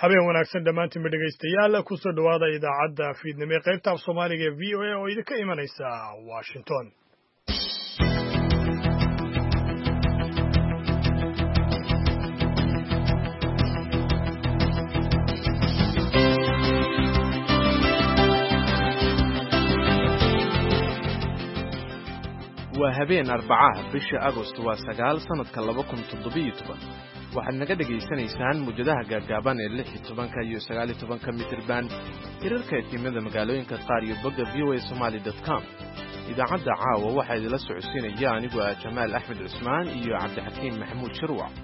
habeen wanaagsan dhammaantiin dhegaystayaal ku soo dhawaada idaacadda fiidnimo ee qaybta af Soomaaliga ee VOA oo idinka imanaysa Washington. waa habeen Arbacaha bisha Agost waa 9 sanadka 2017 waxaad naga dhageysanaysaan mujadaha gaagaaban ee 16 iyo 19 mitirban hirarka etimada magaalooyinka qaar iyo bogga voasomali.com idaacadda caawa waxaa idila socodsiinaya anigoo ah Jamaal Axmed Cusmaan iyo Cabdixakiim Maxamuud Shirwac.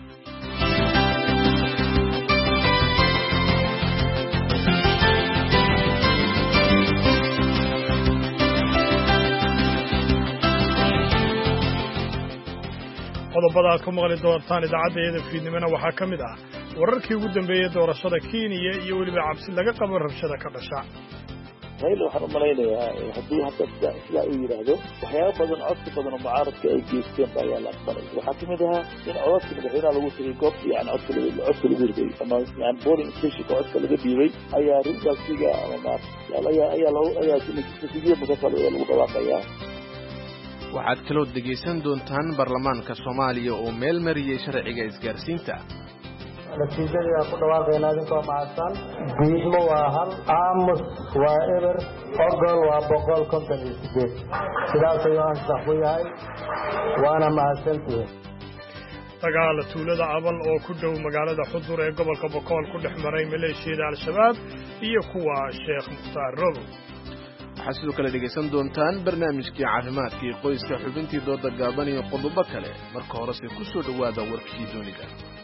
qodobada aad ku maqli doontaan idaacadda fiidnimona waxaa ka mid ah wararkii ugu dambeeyay doorashada Kenya iyo weliba cabsi laga qabo rabshada ka dhasha. hayl waxaan u malaynayaa haddii hadda sida uu yiraahdo waxyaabo badan codsi badan oo mucaaradka ay geysteen baa ayaa la aqbalay. waxaa ka mid ahaa in codadka madaxweynaha lagu tagay goobta yani codka lagu riday ama yani polling stationka codka laga dhiibay ayaa rintaasiga ama ayaa natiijada mudafal ee lagu dhawaaqayaa. waxaad kaloo dhegaysan doontaan baarlamaanka Soomaaliya oo meel mariyay sharciga isgaarsiinta. natiijada ku dhawaaqayna idinkoo mahadsan diidmo waa hal aamus waa eber ogol waa 158 sidaas ayuu ansax ku yahay waana mahadsantihiin. dagaal tuulada Abal oo ku dhow magaalada Xudur ee gobolka Boqol ku dhex maray maleeshiyada Al-Shabaab iyo kuwa Sheekh Mukhtaar Robo. waxaad sidoo kale dhegaysan doontaan barnaamijkii caafimaadka iyo qoyska xubintii dooda gaaban iyo qodobo kale marka horese ku soo dhawaada warkii dunida.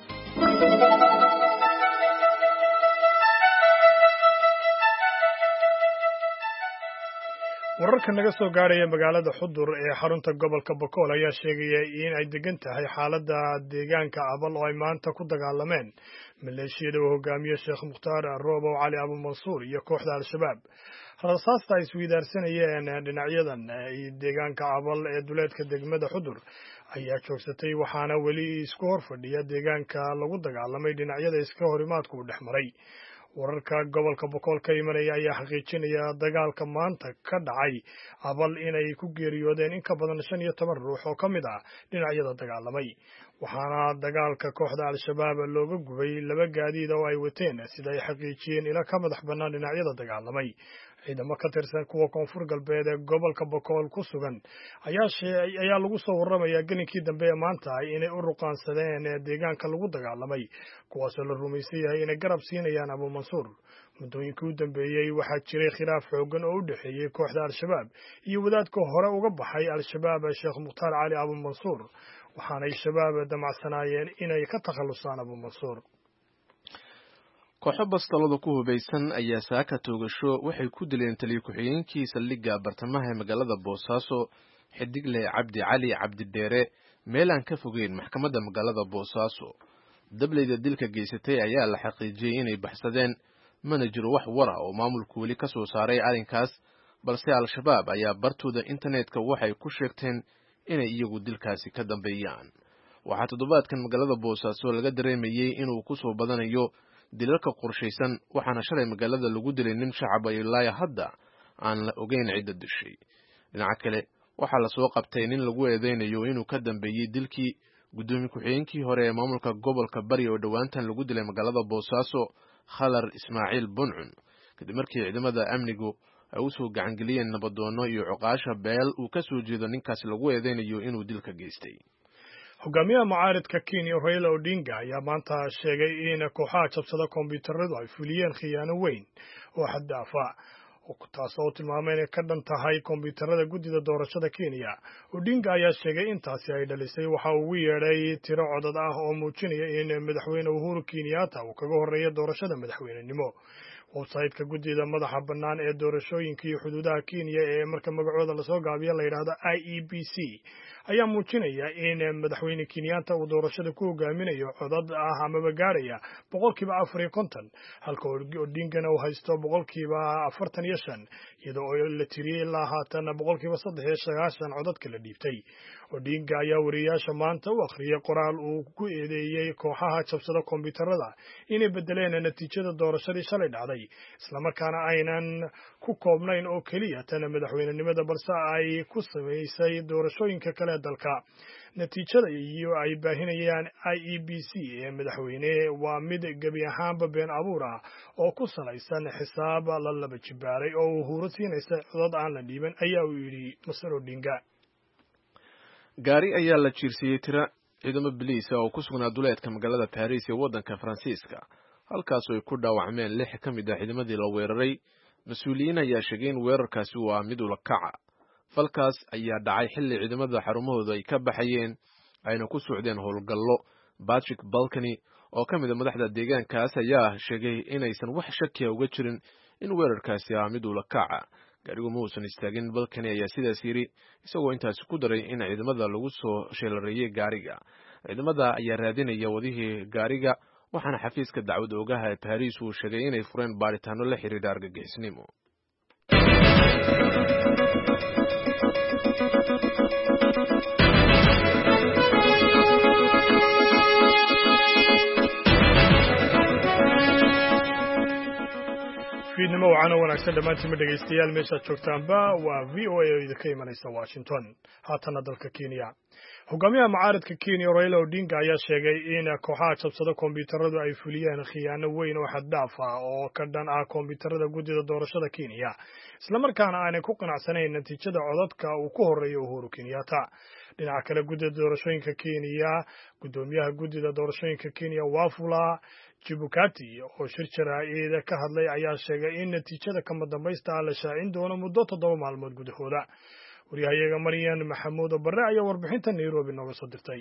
wararka naga soo gaaraya magaalada Xudur ee xarunta gobolka Boqol ayaa sheegaya in ay degan tahay xaaladda deegaanka Abal oo ay maanta ku dagaalameen maleeshiyada uu hogaamiyo Sheekh Mukhtaar Robo Cali Abu Mansuur iyo kooxda Al-Shabaab. rasaasta ay isweydaarsanayeen dhinacyadan deegaanka Abal ee duleedka degmada Xudur ayaa joogsatay waxaana weli isku hor fadhiya deegaanka lagu dagaalamay dhinacyada iska horimaadku u dhexmaray. wararka gobolka Boqol ka imanaya ayaa xaqiijinaya dagaalka maanta ka dhacay Abal inay ku geeriyoodeen in ka badan 15 ruux oo ka mid ah dhinacyada dagaalamay. waxaana dagaalka kooxda Al-Shabaab looga gubay 2 gaadiid oo ay wateen sida ay xaqiijiyeen ila ka madax bannaan dhinacyada dagaalamay. ciidamo ka tirsan kuwa koonfur galbeed ee gobolka Boqol ku sugan ayaa lagu soo waramayaa gelinkii dambe ee maanta inay u ruqaansadeen deegaanka lagu dagaalamay kuwaas oo la rumaysan yahay inay garab siinayaan Abu Mansuur. muddooyinkii u dambeeyay waxaa jiray khilaaf xoogan oo u dhexeeyay kooxda Al-Shabaab iyo wadaadka hore uga baxay Al-Shabaab Sheekh Mukhtaar Cali Abu Mansuur waxaana ay shabaab damacsanaayeen inay ka takhalusaan Abu Mansuur. kooxo bastalada ku hubaysan ayaa saaka toogasho waxay ku dileen taliye ku-xigeenkii saldhigga bartamaha ee magaalada Boosaaso Xidigle Cabdi Cali Cabdi Dheere meel aan ka fogeyn maxkamadda magaalada Boosaaso. dableyda dilka geysatay ayaa la xaqiijiyay inay baxsadeen mana jiro wax wara oo maamulku weli ka soo saaray arrinkaas balse Al-Shabaab ayaa bartooda internetka waxay ku sheegteen inay iyagu dilkaasi ka dambeeyaan. waxaa toddobaadkan magaalada Boosaaso laga dareemayay inuu ku soo badanayo dilalka qorshaysan waxaana shalay magaalada lagu dilay nin shacab ah ilaa hadda aan la ogeyn cidda dishay. dhinaca kale waxaa la soo qabtay nin lagu eedeynayo inuu ka dambeeyay dilkii gudoomiye ku-xigeenkii hore ee maamulka gobolka Bari oo dhawaantan lagu dilay magaalada Boosaaso Khalar Ismaaciil Buncun kadib markii ciidamada amnigu ay u soo gacangeliyeen nabadoono iyo cuqaasha beel uu ka soo jeedo ninkaas lagu eedeynayo inuu dilka geystay. hogaamiyaha mucaaradka Kenya Raila Odinga ayaa maanta sheegay in kooxaha jabsada kombiyuutaradu ay fuliyeen khiyaano weyn oo xad dhaaf ah taas oo tilmaamay inay ka dhan tahay kombiyuutarada guddida doorashada Kenya. Odinga ayaa sheegay in taasi ay dhalisay waxa uu ugu yeedhay tiro codad ah oo muujinaya in madaxweyne Uhuru Kenyatta uu kaga horeeyo doorashada madaxweynenimo. website-ka guddida madaxa bannaan ee doorashooyinka iyo xuduudaha Kenya ee marka magacooda lasoo gaabiyo la yiraahdo IEBC ayaa muujinaya in madaxweyne Kenyatta uu doorashada ku hogaaminayo codad ah amaba gaaraya 54% halka Odingana uu haysto 45% iyadoo la tiriyay ilaa haatan 390 codadka la dhiibtay. Odinga ayaa wariyaasha maanta u akhriyay qoraal uu ku eedeeyay kooxaha jabsada kombiyuutarada inay bedeleen natiijada doorashadii shalay dhacday islamarkaana aynan ku koobnayn oo keliya tan madaxweynenimada balse ay ku samaysay doorashooyinka kale dalka. Natiijada iyo ay baahinayaan IEBC ee madaxweyne waa mid gebi ahaanba been abuur ah oo ku salaysan xisaab la laba jibaaray oo uhuru siinaysa codad aan la dhiiban ayaa uu yidhi Mr. Odinga. gaari ayaa la jiirsiyey tira ciidamo biliisa oo ku sugnaa duleedka magaalada Paris ee waddanka Faransiiska halkaas oo ay ku dhaawacmeen 6 ka mid ah ciidamadii la weeraray. Mas'uuliyiin ayaa sheegay in weerarkaasi waa mid ula kaca. falkaas ayaa dhacay xilli ciidamada xarumahooda ay ka baxayeen ayna ku socdeen howlgallo. Patrick Balkany oo ka mid ah madaxda deegaankaas ayaa sheegay inaysan wax shaki uga jirin in weerarkaasi ah mid ula kaca. gaarigu ma uusan istaagin. Balkany ayaa sidaas yiri isagoo intaas ku daray in ciidamada lagu soo sheelareeyay gaariga. ciidamada ayaa raadinaya wadihii gaariga waxaana xafiiska dacwad oogaha ee Paris uu sheegay inay fureen baaritaano la xiriira argagixisnimo. fiidnimo waxaana wanaagsan dhammaantiin dhegaystayaal meesha joogtaanba waa VOA oo idinka imanaysa Washington. haatana dalka Kenya, hogaamiyaha mucaaradka Kenya Raila Odinga ayaa sheegay in kooxaha jabsada kombiyuutaradu ay fuliyeen khiyaano weyn oo xad dhaaf ah oo ka dhan ah kombiyuutarada guddida doorashada Kenya islamarkaana aanay ku qanacsanayn natiijada codadka uu ku horeeyo Uhuru Kenyatta. dhinaca kale guddida doorashooyinka Kenya gudoomiyaha guddida doorashooyinka Kenya Wafula Chebukati oo shir jaraa'id ka hadlay ayaa sheegay in natiijada kama dambaysta la shaacin doono muddo 7 maalmood gudahooda. wariyahayaga Maryan Maxamuud Barre ayaa warbixinta Nairobi nooga soo dirtay.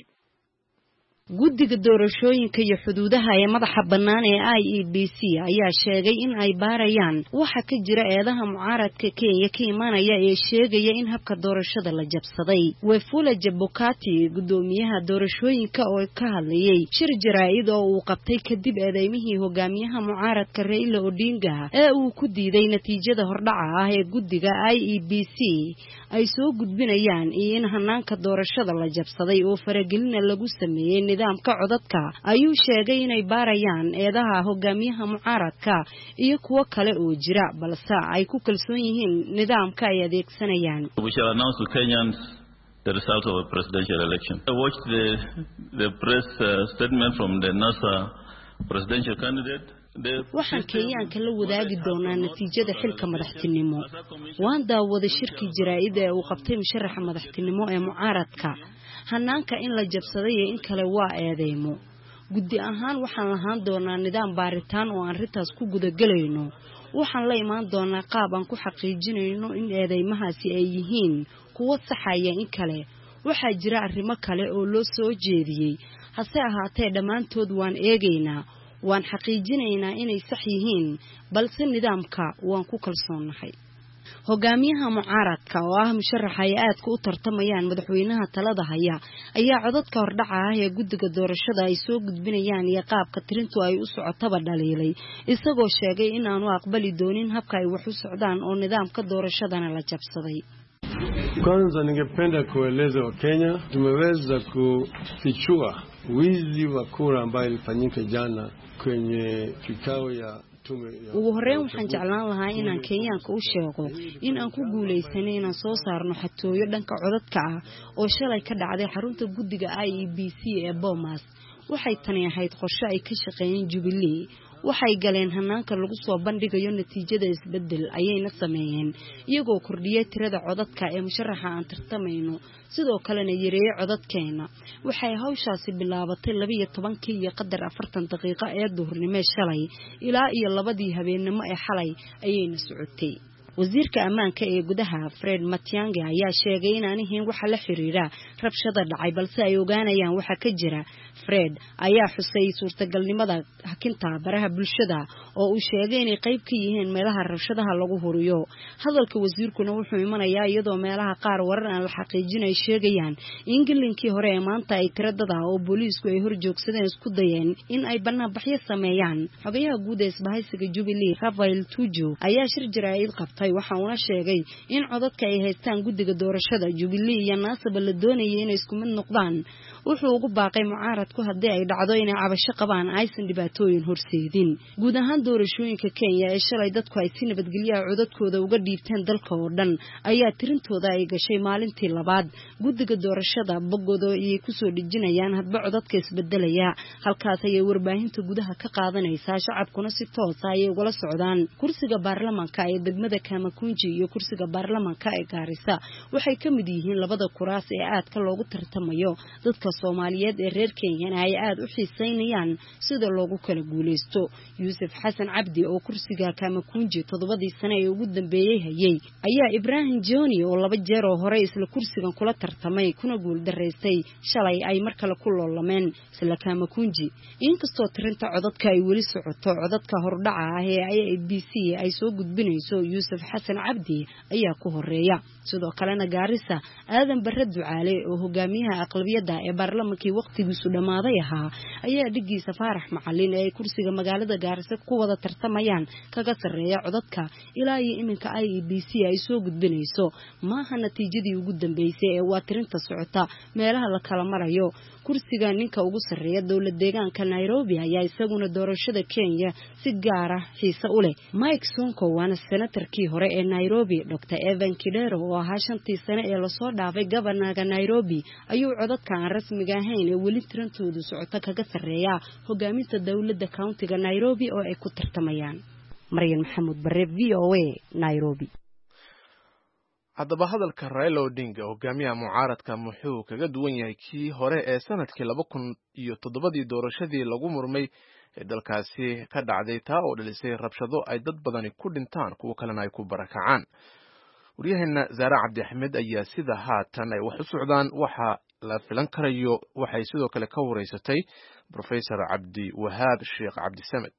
guddiga doorashooyinka iyo xuduudaha ee madaxa bannaan ee IEBC ayaa sheegay in ay baarayaan waxa ka jira eedaha mucaaradka Kenya ka imanaya ee sheegaya in habka doorashada la jabsaday. Wafula Chebukati gudoomiyaha doorashooyinka oo ka hadlayay shir jaraa'id oo uu qabtay kadib eedeymihii hogaamiyaha mucaaradka Raila Odinga ee uu ku diiday natiijada hordhaca ah ee guddiga IEBC ay soo gudbinayaan in hanaanka doorashada la jabsaday oo faragelin lagu sameeyay nidaamka codadka ayuu sheegay inay baarayaan eedaha hogaamiyaha mucaaradka iyo kuwa kale oo jira balse ay ku kalsoon yihiin nidaamka ay adeegsanayaan. We shall announce to Kenyans the result of the presidential election. I watched the press statement from the NASA presidential candidate. waxaan Kenyaanka la wadaagi doonaa natiijada xilka madaxtinimo. waan daawaday shirkii jaraa'id ee uu qabtay musharaxa madaxtinimo ee mucaaradka. hanaanka in la jabsaday in kale waa eedeymo. guddi ahaan waxaan lahaan doonaa nidaam baaritaan oo aan rintaas ku gudagalayno. waxaan la imaan doonaa qaab aan ku xaqiijinayno in eedeymahaasi ay yihiin kuwa saxaya in kale. waxaa jira arrimo kale oo loo soo jeediyay hase ahaatee dhammaantood waan eegaynaa. waan xaqiijinaynaa inay sax yihiin balse nidaamka waan ku kalsoonahay. hogaamiyaha mucaaradka oo ah musharaxa ay aadka u tartamayaan madaxweynaha talada haya ayaa codadka hordhaca ah ee guddiga doorashada ay soo gudbinayaan iyo qaabka tirintu ay u socotaba dhaliilay isagoo sheegay in aanu aqbali doonin habka ay wax u socdaan oo nidaamka doorashadana la jabsaday. Kwanza ningependa kueleza Wakenya tumeweza kufichua wizi wa kura ambayo ilifanyika jana kwenye kikao ya ugu horeyn waxaan jeclaan lahaa inaan Kenyaanka u sheego in aan ku guuleysanay inaan soo saarno xatooyo dhanka codadka ah oo shalay ka dhacday xarunta guddiga IEBC ee Bomas. waxay tani ahayd qorshe ay ka shaqeeyeen Jubilee. waxay galeen hanaanka lagu soo bandhigayo natiijada isbedel ayayna sameeyeen iyagoo kordhiyay tirada codadka ee musharaxa aan tartamayno sidoo kalena yareeyay codadkeena. waxay hawshaasi bilaabatay 12 iyo qadar 40 daqiiqo ee duhurnimo shalay ilaa iyo 2 habeenimo ee xalay ayayna socotay. wasiirka ammaanka ee gudaha Fred Matiang'i ayaa sheegay in aanihiin waxa la xiriira rabshada dhacay balse ay ogaanayaan waxa ka jira. Fred ayaa xusay suurtagalnimada hakinta baraha bulshada oo uu sheegay inay qayb ka yihiin meelaha rabshadaha lagu horiyo. hadalka wasiirkuna wuxuu imanayaa iyadoo meelaha qaar warar aan la xaqiijin ay sheegayaan in galinkii hore ee maanta ay tiradada oo booliisku ay horjoogsadeen isku dayeen in ay banaanbaxyo sameeyaan. xogayaha guud ee isbahaysiga Jubilee Rafael Tuju ayaa shir jaraa'id qabtay baaqay waxa uuna sheegay in codadka ay haystaan guddiga doorashada Jubilee iyo Naasaba la doonayay inay isku mid noqdaan wuxuu ugu baaqay mucaaradku haddii ay dhacdo inay cabasho qabaan aysan dhibaatooyin horseedin guud ahaan doorashooyinka Kenya ee shalay dadku ay si nabadgelyo ah codadkooda uga dhiibteen dalka oo dhan ayaa tirintooda ay gashay maalintii labaad guddiga doorashada bogodo ay ku soo dhijinayaan hadba codadka isbedelaya halkaas ay warbaahinta gudaha ka qaadanaysaa shacabkuna si toos ah ay uga socdaan kursiga baarlamaanka ee degmada Kamakunji iyo kursiga baarlamaanka ee Gaarisa waxay ka mid yihiin labada kuraas ee aadka loogu tartamayo dadka Soomaaliyeed ee reer Kenya ay aad u xiiseynayaan sida loogu kala guuleysto Yuusuf Xasan Cabdi oo kursiga Kamakunji 7 sano ee ugu dambeeyay hayay ayaa Ibrahim Jooni oo 2 jeer oo hore isla kursigan kula tartamay kuna guul dareystay shalay ay mar kale ku loolameen isla Kamakunji inkastoo tirinta codadka ay weli socoto codadka hordhaca ah ee IEBC ay soo gudbinayso Yuusuf Xasan Cabdi ayaa ku horeeya sidoo kalena Gaarisa aadan barre ducaale oo hogaamiyaha aqlabiyada ee baarlamaanka waqtigiisu dhamaaday ahaa ayaa dhigiisa Faarax Macallin ee kursiga magaalada Gaarisa ku wada tartamayaan kaga sareeya codadka ilaa iyo iminka IEBC ay soo gudbinayso maaha natiijadii ugu dambeysay ee waa tirinta socota meelaha la kala marayo kursiga ninka ugu sareeya dawlad deegaanka Nairobi ayaa isaguna doorashada Kenya si gaar ah xiisa u leh Mike Sonko waana senatarkii hore ee Nairobi Dr. Evan Kidero oo ahaa 5 sano ee la soo dhaafay governorka Nairobi ayuu codadka aan rasmiga ahayn ee weli tirintoodu socota kaga sareeya hogaaminta dawladda countiga Nairobi oo ay ku tartamayaan Mariam Maxamuud Barre VOA Nairobi haddaba hadalka Raila Odinga hogaamiyaha mucaaradka muxuu kaga duwan yahay kii hore ee sanadkii 2007 doorashadii lagu murmay ee dalkaasi ka dhacday taa oo dhalisay rabshado ay dad badani ku dhintaan kuwa kalena ay ku barakacaan waryaheena Zaara Cabdi Axmed ayaa sida haatan ay wax u socdaan waxa la filan karayo waxay sidoo kale ka wareysatay Professor Cabdi Wahaab Sheekh Cabdi Samed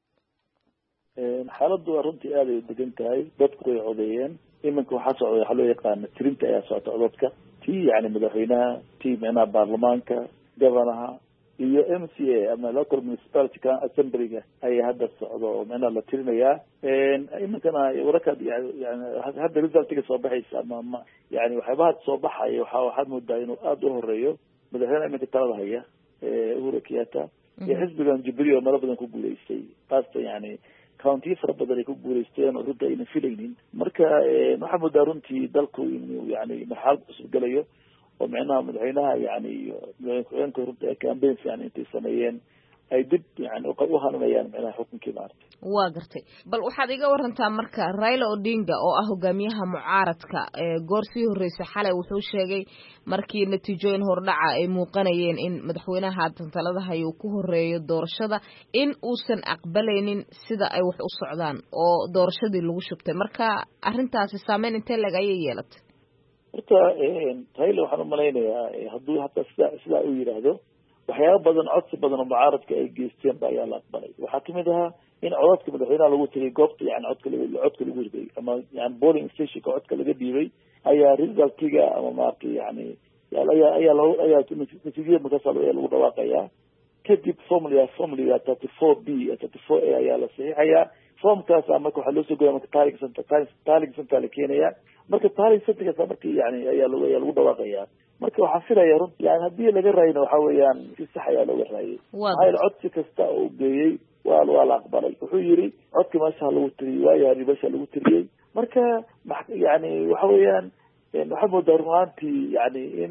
xaaladdu runtii aad ay degan tahay dadku way codeeyeen iminka waxa socda waxa loo yaqaan tirinta ayaa socota codadka tii yani madaxweynaha tii meena baarlamaanka gabanaha iyo MCA ama local municipality assembly-ga ay hadda socdo meena la tirinayaa iminkana wararka yani hadda resultiga soo baxaysa ama yani waxyaabaha soo baxaya waxaad moodaa inuu aad u horeeyo madaxweynaha iminka talada haya Uhuru Kenyatta iyo xisbigan Jubilee oo mara badan ku guuleystay taasoo yani county fara badan ay ku guuleysteen oo runtii ayna filaynin marka waxa moodaa runtii dalku inuu yani marxalad cusub galayo oo macnaha madaxweynaha yani madaxweynaha runtii campaigns yani intay sameeyeen ay dib yani u hananayaan macnaha xukunkii maartay waa gartay bal waxaad iga warantaa marka Raila Odinga oo ah hogaamiyaha mucaaradka goor sii horeysay xalay wuxuu sheegay markii natiijooyin hordhaca ay muuqanayeen in madaxweynaha talada hayo ku horeeyo doorashada in uusan aqbalaynin sida ay wax u socdaan oo doorashadii lagu shubtay marka arintaasi saameyn intee lag ayay yeelatay horta Raila waxaan u malaynayaa hadduu hatta sida uu yiraahdo waxyaabo badan codsi badan oo mucaaradka ay geysteen baa ayaa la aqbalay waxaa kamid ahaa in codadka madaxweynaha lagu tagay goobta yani codka lagu riday ama yani polling stationka codka laga dhiibay ayaa resultiga ama maartay yani ayaa natiijada markaas lagu dhawaaqayaa kadib formula 34B 34A ayaa la saxiixayaa formkaas marka waxaa loo soo goyaa marka tallying center la keenaya marka tallying centerkaas marka yani ayaa lagu dhawaaqayaa marka waxaa filaya runti yani haddii laga raayina waxa weeyaan si sax ayaa looga raayay maxaa codsi kasta oo geeyey waa la aqbalay wuxuu yiri codka meesha lagu tiriyay waayahay meesha lagu tiriyay marka yani waxa weeyaan waxa moodaa rumaantii yani in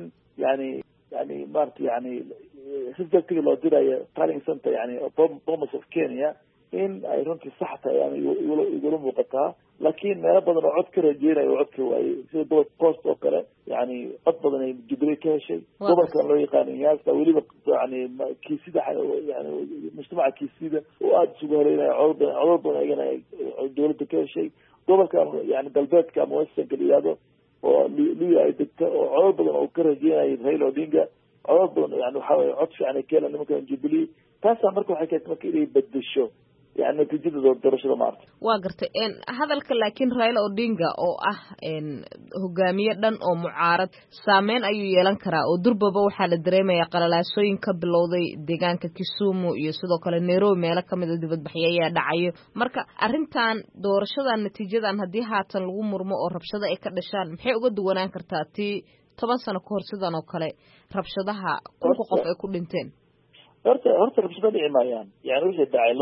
yani maarta yani resultiga loo dirayo tallying center yani Bomas of Kenya in ay runtii sax tahay yani igula muuqataa laakiin meelo badan oo cod ka rajeynayo oo codka waayey sida gobolka Coast oo kale yani cod badan ay Jubilee ka heshay gobolkan loo yaqaan Nyanza weliba yani kiisida yani mujtamaca kiisida oo aad isugu haleynaya codad badan ayagana dowladda ka heshay gobolkan yani galbeedka ama westernka dhiyado oo liya ay degta oo codad badan oo ka rajeynaya Raila Odinga codad badan yani waxa weeye cod fiican ay keenayaan nimankan Jubilee taasaa marka waxay keentay marka inay bedesho yani natiijada doorashada maarta. waa gartay hadalka laakiin Raila Odinga oo ah hogaamiye dhan oo mucaarad saameyn ayuu yeelan karaa oo durbaba waxaa la dareemayaa qalalaasooyin ka bilowday deegaanka Kisumu iyo sidoo kale Nairobi meelo kamid ah dibadbaxyo ayaa dhacayo marka arrintan doorashadan natiijadan haddii haatan lagu murmo oo rabshado ay ka dhashaan maxay uga duwanaan kartaa tii 10 sano ka hor sidan oo kale rabshadaha qof ay ku dhinteen horta rabshado dhici maayaan yani wixii dhacay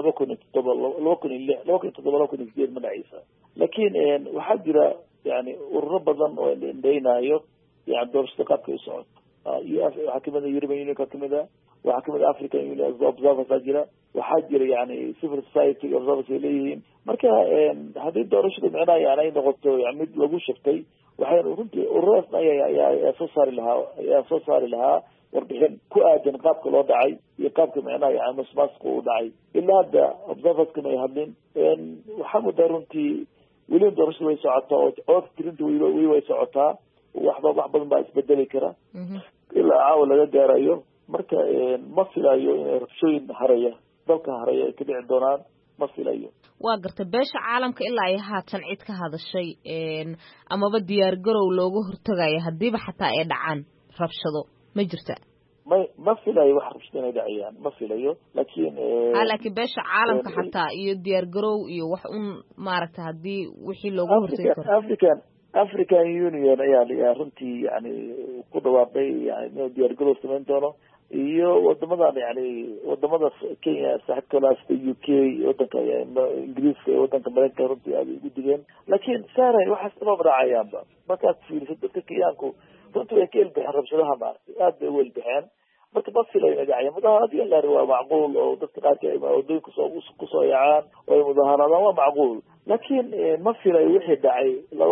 2007 ma dhacaysa laakiin waxaa jira yani ururo badan oo indheynayo yani doorashada qaabka u socoto waxaa kamid ah European Union kamid ah waxaa kamid ah African Union observers jira waxaa jira yani civil society observers ay leeyihiin marka haddii doorashada micnaha yani ay noqoto mid lagu shaqtay waxay runtii ururaas ayaa soo saari lahaa warbixin ku aadan qaabka loo dhacay iyo qaabka micnaha yani masmaasku u dhacay ilaa hadda observers kama ay hadlin waxaa mudaa runtii weli doorashada way socotaa oo codka tirinta weli way socotaa wax badan baa isbedeli kara ilaa caawa laga gaarayo marka ma filayo inay rabshooyin dalka haraya ay ka dhici doonaan ma filayo waa gartay beesha caalamka ilaa ay haatan cid ka hadashay amaba diyaar garow looga hortagayo hadiiba xataa ay dhacaan rabshado ma jirta ma filayo wax rabshado inay dhacayaan ma filayo laakiin laakiin beesha caalamka xataa iyo diyaar garow iyo wax maaragtay hadii wixii looga hortagi karo African Union ayaa runtii yani ku dhawaaqay yani inuu diyaar garow samayn doono iyo wadamada Kenya saaxiibkooda UK wadanka Ingiriiska wadanka Mareykanka runtii aad ugu digeen laakiin saaray waxaas ma dhacayaan markaad fiiriso dadka Kenyaanku runtii way ka ilbixeen rabshadaha maartay aad bay u ilbixeen marka ma filayo inay dhacayaan mudaharaadyo la waa macquul oo dadka qaarka ay wadooyinka kusoo yacaan oo ay mudaharaadaan waa macquul laakiin ma filayo wixii dhacay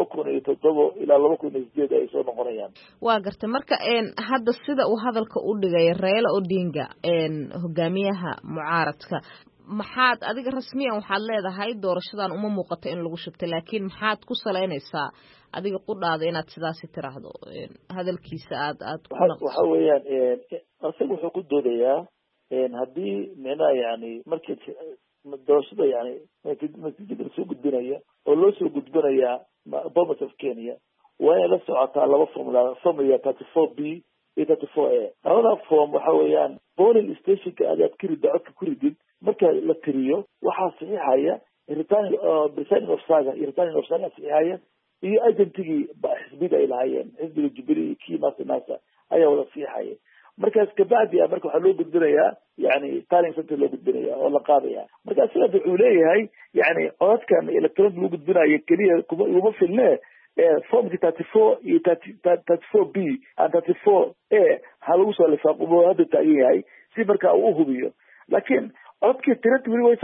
2007 ilaa 2008 ay soo noqonayaan waa gartay marka hadda sida uu hadalka u dhigay Raila Odinga hogaamiyaha mucaaradka maxaad adiga rasmiyan waxaad leedahay doorashadan uma muuqato in lagu shubtay laakiin maxaad ku saleynaysaa adiga qudhaada inaad sidaasi tiraahdo hadalkiisa aad waxa weeyaan asaga wuxuu ku doodayaa haddii micnaha yani markii doorashada yani natiijada soo gudbinaya oo loo soo gudbinayaa Bomas of Kenya waa inay la socotaa laba formula 34B iyo 34A labada form waxa weeyaan polling stationka aad kirida codka ku ridid marka la tiriyo waxaa saxiixaya returning officer iyo returning officer saxiixaya iyo agentigii xisbiga ay lahaayeen xisbiga Jubilee kii nasa ayaa wada saxiixaya markaas kabacdi marka waxaa loo gudbinayaa yani tallying center loo gudbinaya oo la qaadaya marka sidaas wuxuu leeyahay yani codadkan electronic lagu gudbinayo keliya kuma filne formki 34 iyo 34B and 34A ha lagu soo lifaaqo hadda taagan yahay si marka uu hubiyo laakiin codkii tirada weli way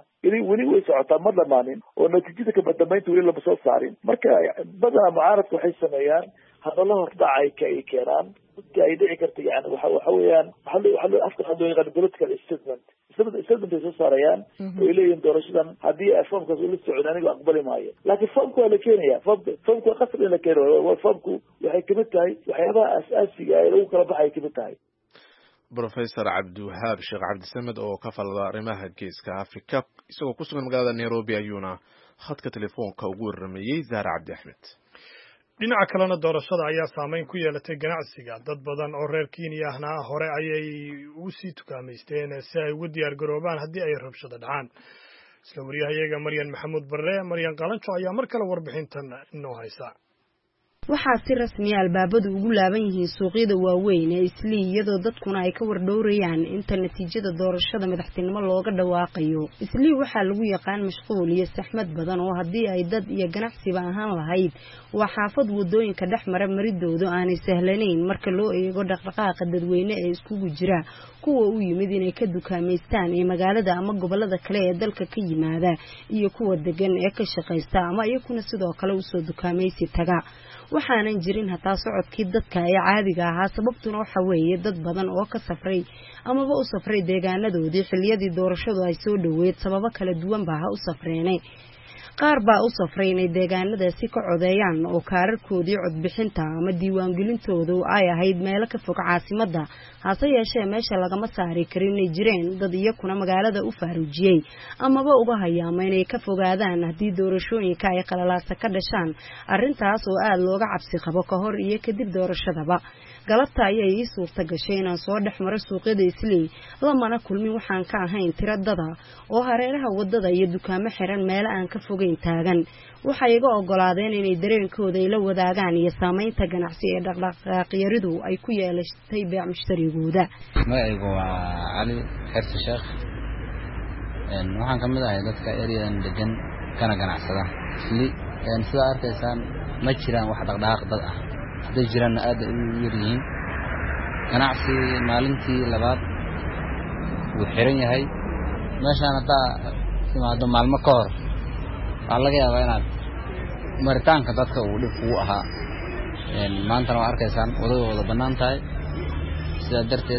socotaa ma dhamaanin oo natiijada kama dambeynta weli lama soo saarin marka badanaa mucaaradka waxay sameeyaan hadallo hordhacay ka ay keenaan dadka ay dhici karta yani waxa weeyaan afka hadoo yaqaan political statement ay soo saarayaan oo ay leeyihin doorashadan haddii foomkaas ula socon aniga aqbali maayo laakiin foomka waa la keenaya foomka waa qasab in la keeno foomku waxay kamid tahay waxyaabaha asaasiga ee lagu kala baxay kamid tahay Professor Cabdiwahaab Sheekh Cabdisamed oo ka falada arrimaha geeska Afrika isagoo ku sugan magaalada Nairobi ayuuna khadka telefoonka ugu waramayay Zahra Cabdi Axmed dhinaca kalena doorashada ayaa saameyn ku yeelatay ganacsiga dad badan oo reer Kenya ahna hore ayay ugu sii tukaamaysteen si ay ugu diyaar garoobaan haddii ay rabshado dhacaan isla wariyahayaga Maryan Maxamuud Barre Maryan Qalanjo ayaa mar kale warbixintan inoo haysa waxaa si rasmi ah albaabadu ugu laaban yihiin suuqyada waaweyn ee Islii iyadoo dadkuna ay ka wardhowrayaan inta natiijada doorashada madaxtinimo looga dhawaaqayo Islii waxaa lagu yaqaan mashquul iyo saxmad badan oo haddii ay dad iyo ganacsiba ahaan lahayd waa xaafad wadooyinka dhex mara maridoodu aanay sahlanayn marka loo eego dhaqdhaqaaqa dadweyne ee iskugu jira kuwa u yimid inay ka dukaameystaan ee magaalada ama gobolada kale ee dalka ka yimaada iyo kuwa degan ee ka shaqeysta ama iyaguna sidoo kale u soo dukaameysi taga waxaanan jirin hataa socodkii dadka ee caadiga ahaa sababtuna waxa weeye dad badan oo ka safray amaba u safray deegaanadoodii xilliyadii doorashadu ay soo dhaweyd sababo kala duwan baa ha u safreenay qaar baa u safray inay deegaanadaasi ka codeeyaan oo kaararkoodii codbixinta ama diiwaangelintoodu ay ahayd meelo ka fog caasimadda hase yeeshee meesha lagama saari karin inay jireen dad iyakuna magaalada u faaruujiyey amaba uga hayaama inay ka fogaadaan haddii doorashooyinka ay qalalaasa ka dhashaan arrintaas oo aad looga cabsi qabo ka hor iyo kadib doorashadaba galabta ayay ii suurta gashay inaan soo dhex maro suuqyada Islii lamana kulmin waxaan ka ahayn tiradada oo hareeraha wadada iyo dukaamo xiran meel aan ka fogeyn taagan waxay iga ogolaadeen inay dareenkooda la wadaagaan iyo saameynta ganacsi ee dhaqdhaqaaqyadu ay ku yeelatay beec mushtarigooda magacaygu waa cali xirsi sheekh waxaan ka mid ahay dadka ereyadan degan kana ganacsada Islii sida arkaysaan ma jiraan wax dhaqdhaqaaq dad ah haday jiraan aad u yaryihiin ganacsi maalintii labaad wuu xiran yahay meeshaan hadda timaado maalmo ka hor waxaa laga yaabaa inaad maritaanka dadka uu dhib kugu ahaa maantana waa arkaysaan wadadooda bannaan tahay sidaa darteed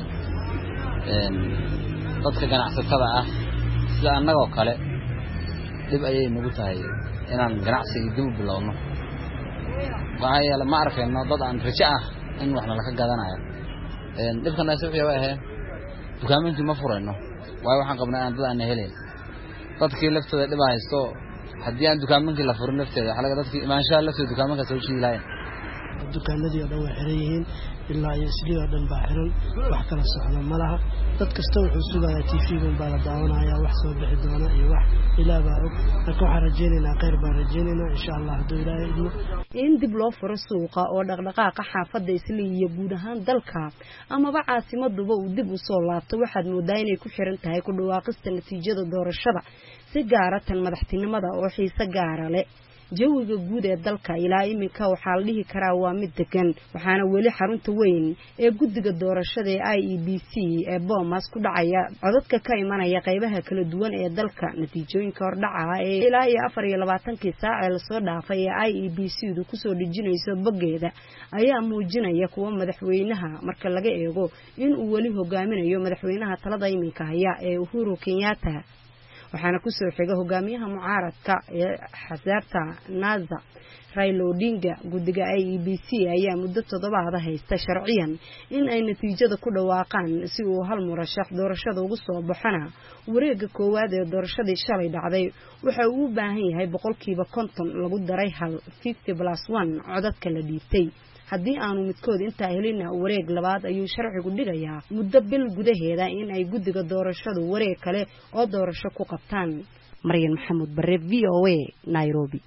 dadka ganacsatada ah sida annagoo kale dhib ayay nagu tahay inaan ganacsiga dib u bilowno waxaa yeelay ma arkayno dad aan rajo ah in waxna laga gadanayo dhibkan ay safiya waa ahayn dukaamintii ma furayno waayo waxaan qabnaa aan dad aan helayn dadkii laftooda dhib haysto haddii aan dukaamintii la furin lafteeda waxa laga dadkii imaanshaha laftooda dukaaminka soo shiilaayeen dukaanadii oo dhan waa xiran yihiin ilaa iyo Islii oo dhan baa xiran wax kala socda ma laha dad kasta wuxuu sugayaa TV-ga baa la daawanayaa wax soo bixi doona iyo wax ilaa baa og marka waxaan rajaynaynaa khayr baan rajaynaynaa insha Allah hadduu Ilaahay idmo in dib loo furo suuqa oo dhaqdhaqaaqa xaafadda Islii iyo guud ahaan dalka amaba caasimaduba uu dib u soo laabto waxaad moodaa inay ku xiran tahay ku dhawaaqista natiijada doorashada si gaar ah tan madaxtinimada oo xiisa gaar ah leh jawiga guud ee dalka ilaa iminka waxaa la dhihi karaa waa mid degan waxaana weli xarunta weyn ee guddiga doorashada ee IEBC ee Bomas ku dhacaya codadka ka imanaya qaybaha kala duwan ee dalka natiijooyinka hordhaca ee ilaa 24 saac ee la soo dhaafay ee IEBC-du ku soo dhijinayso boggeeda ayaa muujinaya kuwa madaxweynaha marka laga eego in uu weli hogaaminayo madaxweynaha talada iminka haya ee Uhuru Kenyatta waxaana ku soo xiga hogaamiyaha mucaaradka ee xasaabta NASA Raila Odinga guddiga IEBC ayaa muddo 7 haysta sharciyan in ay natiijada ku dhawaaqaan si uu hal murashax doorashada ugu soo baxana wareegga koowaad ee doorashadii shalay dhacday waxa uu u baahan yahay 50% lagu daray hal 50+1 codadka la dhiibtay haddii aanu midkood intaa helina wareeg labaad ayuu sharcigu dhigayaa muddo bil gudaheeda in ay guddiga doorashadu wareeg kale oo doorasho ku qabtaan Maryan Maxamuud Barre VOA Nairobi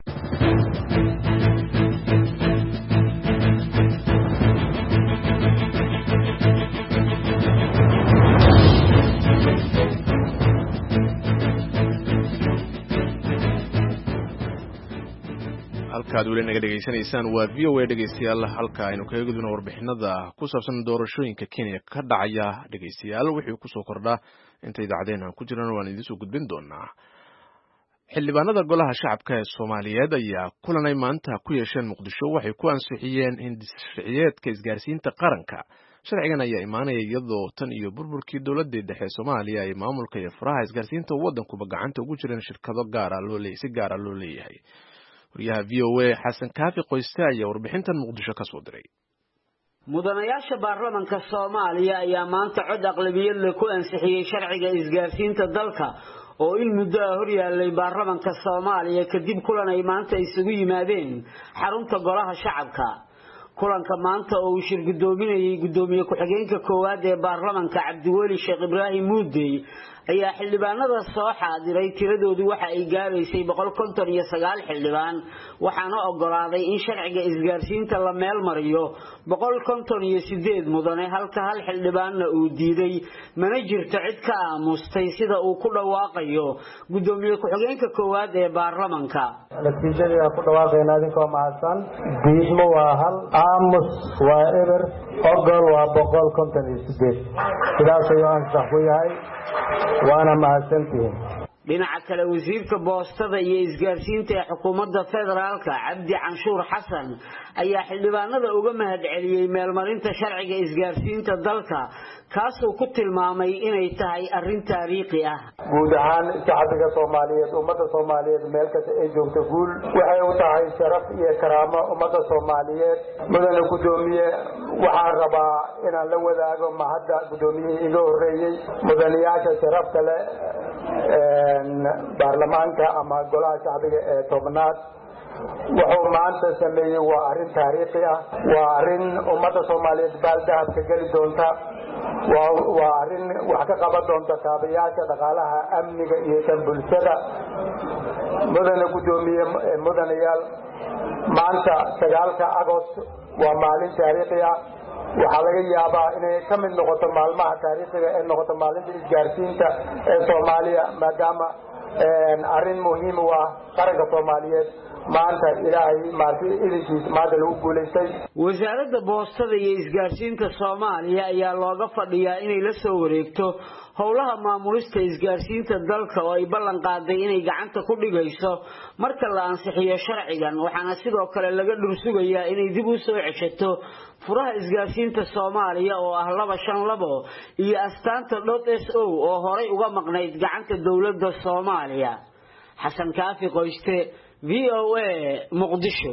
halkaad weli naga dhegaysanaysaan waa VOA dhegaystayaal halka aynu kaga gudubno warbixinada ku saabsan doorashooyinka Kenya ka dhacaya dhegaystayaal wixii ku soo kordha inta idaacadeena ku jiraan waan idin soo gudbin doonaa xildhibaanada golaha shacabka ee Soomaaliyeed ayaa kulanay maanta ku yeesheen Muqdisho waxay ku ansixiyeen hindis-sharciyeedka isgaarsiinta qaranka sharcigan ayaa imaanaya iyadoo tan iyo burburkii dowladda dhexe Soomaaliya ay maamulka iyo faraha isgaarsiinta waddankuba gacanta ugu jireen shirkado gaar ah loo leeyahay wariyaha VOA Xasan Kaafi Qoyste ayaa warbixintan Muqdisho ka soo diray mudanayaasha baarlamaanka Soomaaliya ayaa maanta cod aqlabiyad leh ku ansixiyay sharciga isgaarsiinta dalka oo in muddo hor yaalay baarlamaanka Soomaaliya kadib kulan ay maanta isugu yimaadeen xarunta golaha shacabka kulanka maanta oo uu shir gudoominayay gudoomiye ku-xigeenka koowaad ee baarlamaanka Cabdiweli Sheekh Ibraahim Muudey ayaa xildhibaanada soo xaadiray tiradoodu waxa ay gaaraysay 159 xildhibaan waxaana ogolaaday in sharciga isgaarsiinta la meel mariyo 158 mudane halka hal xildhibaanna uu diiday mana jirto cid ka aamustay sida uu ku dhawaaqayo gudoomiye ku-xigeenka koowaad ee baarlamaanka natiijada ku dhawaaqayna idinkoo mahadsan diidmo waa hal aamus waa eber ogol waa 158 sidaas ayuu ansax ku yahay waana mahadsantihiin dhinaca kale wasiirka boostada iyo isgaarsiinta ee xukuumadda federaalka Cabdi Canshuur Xasan ayaa xildhibaanada uga mahadceliyay meelmarinta sharciga isgaarsiinta dalka kaasoo ku tilmaamay inay tahay arrin taariikhi ah guud ahaan shacabka Soomaaliyeed ummadda Soomaaliyeed meel kasta ay joogto guul waxay u tahay sharaf iyo karaamo ummadda Soomaaliyeed mudane gudoomiye waxaan rabaa inaan la wadaago mahadda gudoomiyihii iga horeeyay mudanayaasha sharafta leh baarlamaanka ama golaha shacbiga ee tobnaad wuxuu maanta sameeyay waa arrin taariikhi ah waa arrin ummadda Soomaaliyeed baaldahabka gali doonta waa arrin wax ka qaban doonta kaabayaasha dhaqaalaha amniga iyo tan bulshada mudane gudoomiye mudanayaal maanta 9 Agost waa maalin taariikhi ah waxaa laga yaabaa inay ka mid noqoto maalmaha taariikhiga ee noqoto maalinta isgaarsiinta ee Soomaaliya maadaama arrin muhiim u ah qaranka Soomaaliyeed maanta ilaahay idinkiis maanta lagu guuleystay wasaaradda boostada iyo isgaarsiinta Soomaaliya ayaa looga fadhiyaa inay la soo wareegto howlaha maamulista isgaarsiinta dalka oo ay ballan qaaday inay gacanta ku dhigayso marka la ansixiyo sharcigan waxaana sidoo kale laga dhursugayaa inay dib u soo ceshato furaha isgaarsiinta Soomaaliya oo ah 252 iyo astaanta .so oo horay uga maqnayd gacanta dawladda Soomaaliya Xasan Kaafi Qoyste VOA Muqdisho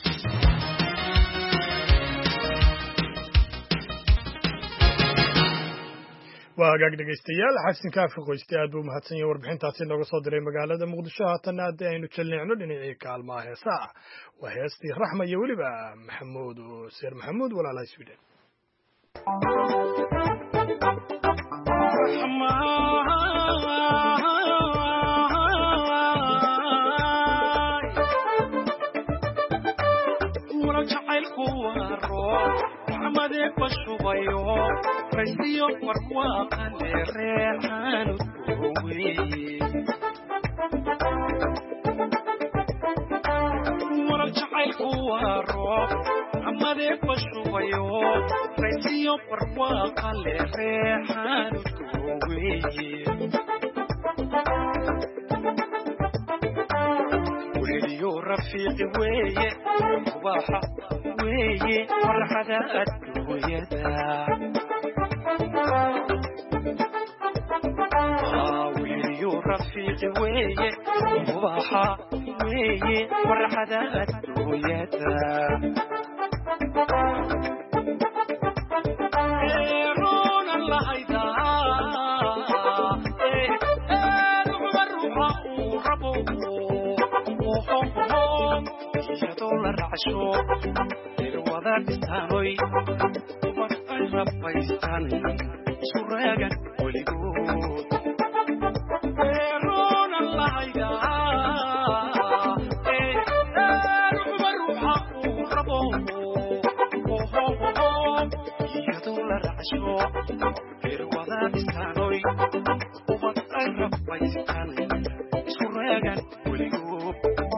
waa hagaag dhegeystayaal Xasan Kaafi Qoyste aad buu mahadsan yahay warbixintaasi nooga soo diray magaalada Muqdisho haatan aad aynu jilneecno dhinacii kaalmaha heesaa waa heestii Raxma iyo waliba Maxamuud walaalaha Sweden محمد بشوبيو ريسيو فرواقا لريحان الدوي ورجع الكوارو محمد بشوبيو ريسيو فرواقا لريحان الدوي وليو رفيقي ويه صباحا ويه فرحة الدويدا ويليو رفيقي ويه صباحا ويه فرحة الدويدا رونا الله هيدا روح وربو عشو الوضع تستانوي ومقرب بيستان سراغا وليقود ايرون الله ايدا روحا وربو يدول العشو الوضع تستانوي ومقرب بيستان سراغا وليقود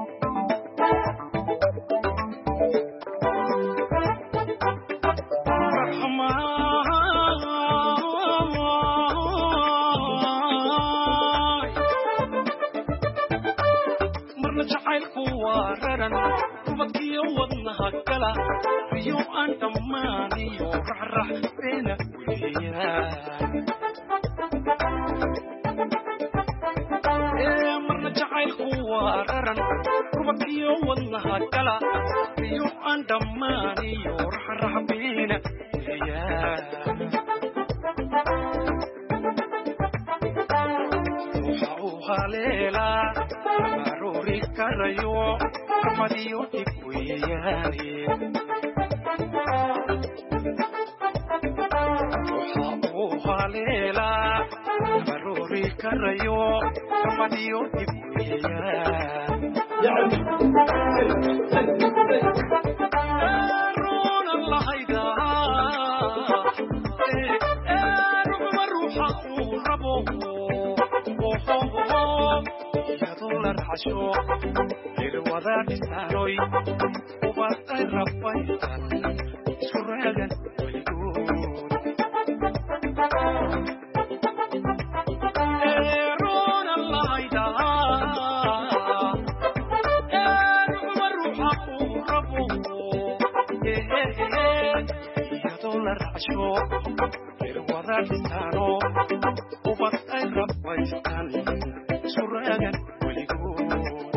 يو أنت ماني يرحرح بينك وياه مرنا جعل خواررا ربك يو والله كلا يو أنت ماني يرحرح بينك وياه روحا ليلة مروري كريو رمضيو تكوياني ليلة مروري كريو رمضيو تكوياني رون الله هيدا روحا وربو يدول العشو الوضع تستانوي وبقرب بيستان سراغا وليقود رون الله هيدا raxasho irwada dhisaano ubad ay rabbaystaan suraagan weligood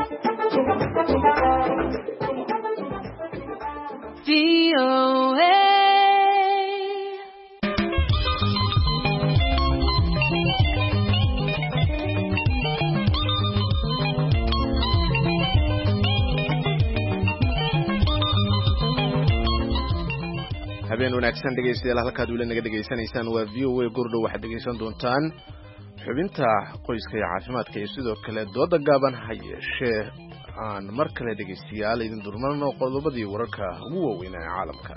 habeen wanaagsan dhegeystayaal halkaad weli naga dhegaysanaysaan waa VOA gordhow waxaad dhegeysan doontaan xubinta qoyska iyo caafimaadka iyo sidoo kale dooda gaaban ha yeeshee aan mar kale dhegeystayaal idin durmano qodobadii wararka ugu waaweyn ee caalamka.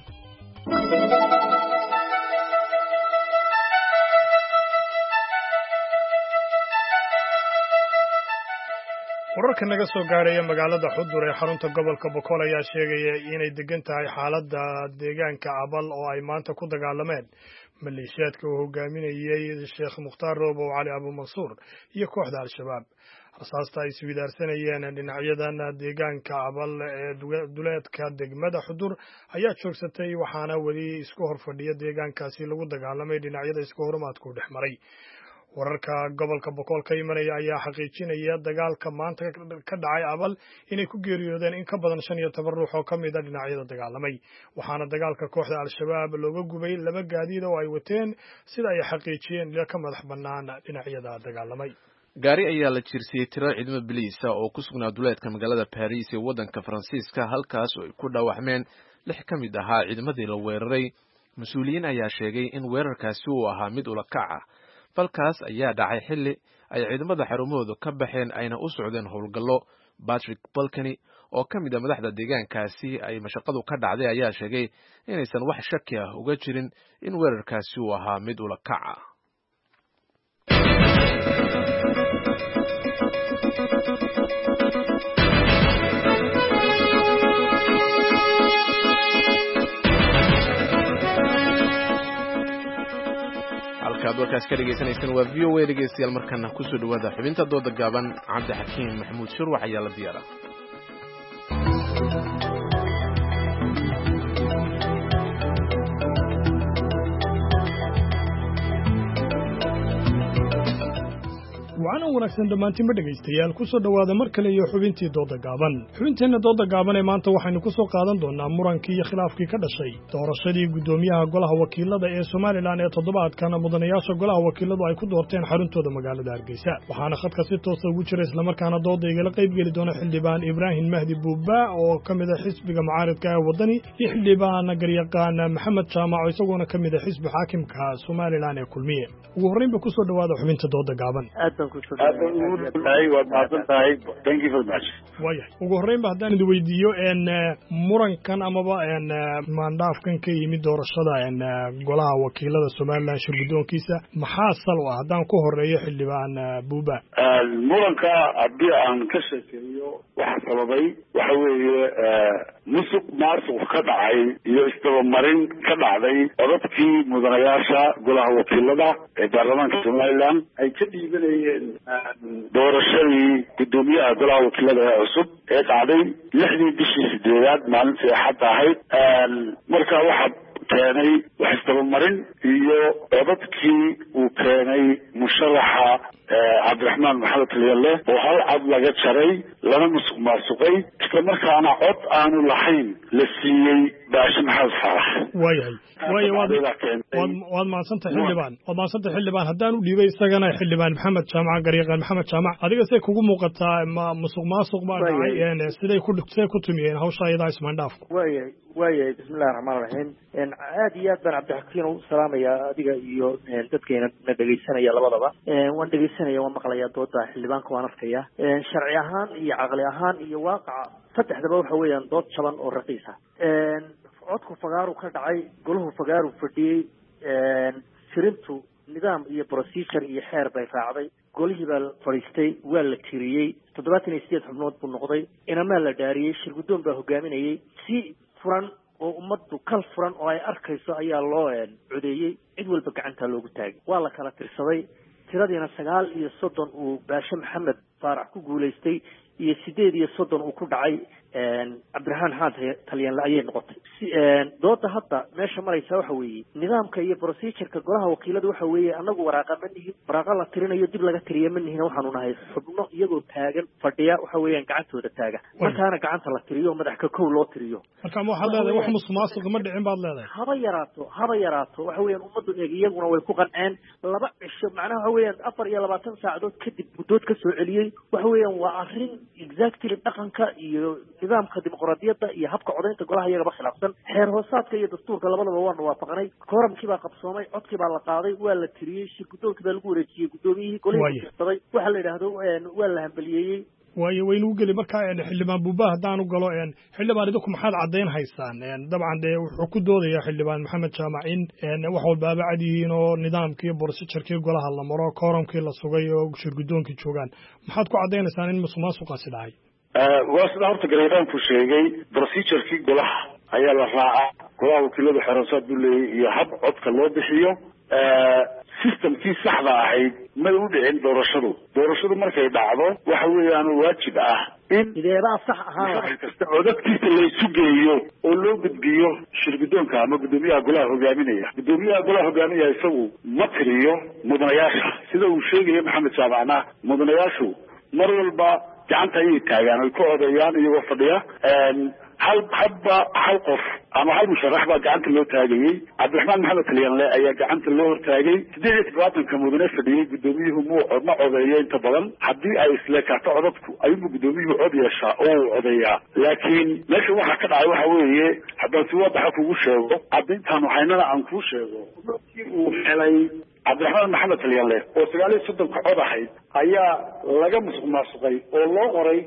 wararka naga soo gaaraya magaalada xudur ee xarunta gobolka boqol ayaa sheegaya inay degan tahay xaaladda deegaanka abal oo ay maanta ku dagaalameen maleeshiyaadka uu hogaaminayay sheekh mukhtaar roobow cali abumansuur iyo kooxda al-shabaab. rasaasta ay iswidaarsanayeen dhinacyadan deegaanka abal ee duleedka degmada xudur ayaa joogsatay waxaana weli isku horfadhiya deegaankaasi lagu dagaalamay dhinacyada isku horumaadku dhex maray. wararka gobolka boqol ka imanaya ayaa xaqiijinaya dagaalka maanta ka dhacay abal inay ku geeriyoodeen in ka badan 15 ruux oo ka mid ah dhinacyada dagaalamay, waxaana dagaalka kooxda al-shabaab looga gubay 2 gaadiid oo ay wateen sida ay xaqiijiyeen ila ka madax bannaan dhinacyada dagaalamay. gaari ayaa la jirsiyey tiro ciidamo biliisa oo ku sugnaa duleedka magaalada Paris ee waddanka Faransiiska, halkaas oo ay ku dhaawacmeen 6 ka mid ahaa ciidamadii la weeraray. mas-uuliyiin ayaa sheegay in weerarkaasi uu ahaa mid ula kac ah. falkaas ayaa dhacay xilli ay ciidamada xarumahooda ka baxeen ayna u socdeen howlgallo. Patrick Balkany oo ka mid ah madaxda deegaankaasi ay mashaqadu ka dhacday ayaa sheegay inaysan wax shaki ah uga jirin in weerarkaasi uu ahaa mid ula kac ah. halkaad warkaas ka dhegeysaneysaan waa VOA dhegeystayaal markana kusoo dhawaada xubinta dooda gaaban. cabdixakiim maxamuud shurwax ayaa la diyaara. waxaana wanaagsan dhammaantiinba dhegaystayaal kusoo dhowaada mar kale iyo xubintii dooda gaaban. xubinteenna dooda gaaban ee maanta waxaynu ku soo qaadan doonaa murankii iyo khilaafkii ka dhashay doorashadii guddoomiyaha golaha wakiilada ee Somaliland ee toddobaadkan mudanayaasha golaha wakiiladu ay ku doorteen xaruntooda magaalada Hargeysa. waxaana khadka si toos ah ugu jira isla markaana dooda igala qayb geli doona xildhibaan Ibrahim Mahdi Buuba oo ka mid ah xisbiga mucaaradka ee wadani iyo xildhibaan garyaqaan Maxamed Jaamac oo isaguna ka mid ah xisbi xaakimka Somaliland ee kulmiye. ugu horreynba kusoo dhowaada xubinta dooda gaaban. ugu horreynba haddaan idin weydiiyo murankan amaba maandhaafkan ka yimid doorashada golaha wakiilada Somaliland shir guddoonkiisa maxaa sal u ah? haddaan ku horeeyo xildhibaan Buuba. muranka haddii aan ka sheekeeyo waxa sababay waxa weeye musuq maasuq ka dhacay iyo isdabamarin ka dhacday codadkii mudanayaasha golaha wakiilada ee baarlamaanka Somaliland ay ka dhiibanayeen doorashadii guddoomiyaha golaha wakiilada ee cusub ee dhacday 6 bishii 8 maalintii axadda ahayd. marka waxa keenay wax isdabamarin iyo codadkii uu keenay musharaxa cabdiraxmaan maxamed liyalle oo hal cod laga jaray lana musuq maasuqay isla markaana cod aanu lahayn la siiyey baashe maxamed faarax. waad mahadsantay xildhibaan haddaan u dhiibay isagana xildhibaan maxamed jaamac garyaqaan maxamed jaamac adiga say kugu muuqataa musuq maasuq baa dhacay siday ku tumiyeen hawsha ayadaa ismaandhaafku? waayahay bismillahi raxmaan raxiim. aad iyo aad baan cabdixakiin u salaamayaa adiga iyo dadkeena na dhegaysanaya labadaba. waan dhegaysanaya waan maqlayaa dooda xildhibaanka waan arkaya. sharci ahaan iyo caqli ahaan iyo waaqaca saddexdaba waxa weeyaan dood jaban oo raqiisa. codku fagaaru ka dhacay, golahu fagaaru fadhiyey, tirintu nidaam iyo procedure iyo xeer bay raacday. golihii baa fadhiistay, waa la tiriyey, 78 xubnood buu noqday, inamaa la dhaariyey, shir guddoon baa hogaaminayey. si furan oo ummaddu kal furan oo ay arkayso ayaa loo codeeyey, cid walba gacantaa loogu taagay. waa la kala tirsaday, tiradiina 39 uu baashe maxamed faarax ku guulaystay, iyo 8 uu ku dhacay cabdiraxmaan xaad talyaanle ayay noqotay dooda hadda meesha maraysa waxa weeye nidaamka iyo procedureka golaha wakiilada waxa weeye anagu waraaqa ma nihin waraaqa la tirinayo dib laga tiriyo ma nihin waxaanu nahay xubno iyagoo taagan fadhiya waxa weeyaan gacantooda taaga markaana gacanta la tiriyo madax ka kow loo tiriyo marka ma waxaad leedahay wax musuqmaasuq ma dhicin baad leedahay haba yaraato waxa weeyaan ummadu iyaguna way ku qanceen laba cisho macnaha waxa weeyaan 24 saacadood kadib guddood ka soo celiyay waxa weeyaan waa arrin exactly dhaqanka iyo nidaamka dimuqraadiyadda iyo habka codaynta golaha iyagaba khilaafsan xeer hoosaadka iyo dastuurka labadaba waanu waafaqnay kooramkii baa qabsoomay codkii baa la qaaday waa la tiriyey shir guddoonka baa lagu wareejiyey guddoomiyihii golihii tirsaday waxa la yidhaahdo waa la hambaliyeeyey waayo waynu geli markaa xildhibaan buuba haddaan u galo xildhibaan idinku maxaad caddayn haysaan dabcan dee wuxuu ku doodayaa xildhibaan maxamed jaamac in wax walbaaba cad yihiin oo nidaamkii borsijarkii golaha la maro kooramkii la sugay oo shir guddoonkii joogaan maxaad ku caddaynaysaan in musuqmaasuqaasi dhacay waa sida horta gareedaanku sheegay procedurkii golaha ayaa la raacaa golaha wakiilada xeeroosaad buu leeyahy iyo hab codka loo bixiyo systemkii saxda ahayd may u dhicin doorashadu markay dhacdo waxa weeyaan waajib ah in ideebaa sax ahaan kasta codadkiisa laysu geeyo oo loo gudbiyo shir guddoonka ama guddoomiyaha golaha hogaaminaya guddoomiyaha golaha hogaaminaya isagu ma tiriyo mudanayaasha sida uu sheegaya maxamed jaamacna mudanayaashu mar walba gacanta ayay taagaan ay ku odeeyaan iyagoo fadhiya hal qof ama hal musharax baa gacanta loo taagayey cabdiraxmaan maxamed talyaanle ayaa gacanta loo hortaagay 7 mudane fadhiyey guddoomiyuhu ma codeeyo inta badan haddii ay isleekaato codadku ayuunbu guddoomiyuhu cod yeeshaa oo uu codeeyaa laakiin meesha waxa ka dhacay waxa weeye haddaan si wadaxa kugu sheego caddayntaanu haynana aan kuu sheego markii uu helay cabdiraxmaan maxamed talyaanle oo 39 cod ahayd ayaa laga musuqmaasuqay oo loo qoray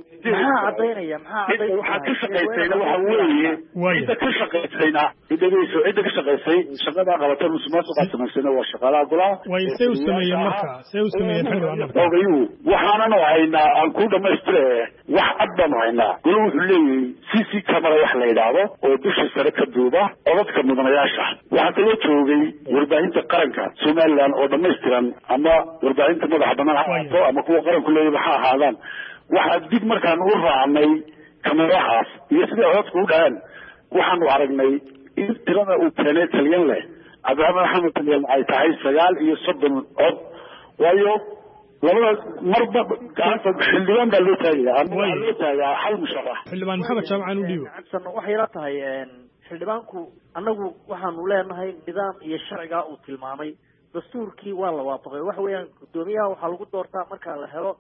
waxaa ka shaqaysayna waxa weeye cidda ka shaqaysayna cidda ka shaqaysay shaqadaa qabata musuqmaasuqaa samaysayna waa shaqaalaha golaha way see u sameeyeen marka see u sameeyeen xildhibaan ogayu waxaananu haynaa aan ku dhamaystire wax cad baanu haynaa golo wuxuu leeyahay CC camera wax la yidhaahdo oo dusha sare ka duuba codadka mudanayaasha waxaa kaloo joogay warbaahinta qaranka somaliland oo dhamaystiran ama warbaahinta madaxa banaan ha ahaato ama kuwa qaranku leeyahay ha ahaadaan waxaa dib markaan u raacnay kamerahaas iyo siday codadku u dhaheen waxaanu aragnay in tirada uu keenay talyan leh cabdiraxmaan maxamed talyan ay tahay 39 cod waayo labada marba gacanta xildhibaan baa loo taagaa hal musharax xildhibaan maxamed jaamacan u dhiibo waxay la tahay xildhibaanku annagu waxaanu leenahay nidaam iyo sharciga uu tilmaamay dastuurkii waa la waafaqay waxa weeyaan guddoomiyaha waxaa lagu doortaa marka la helo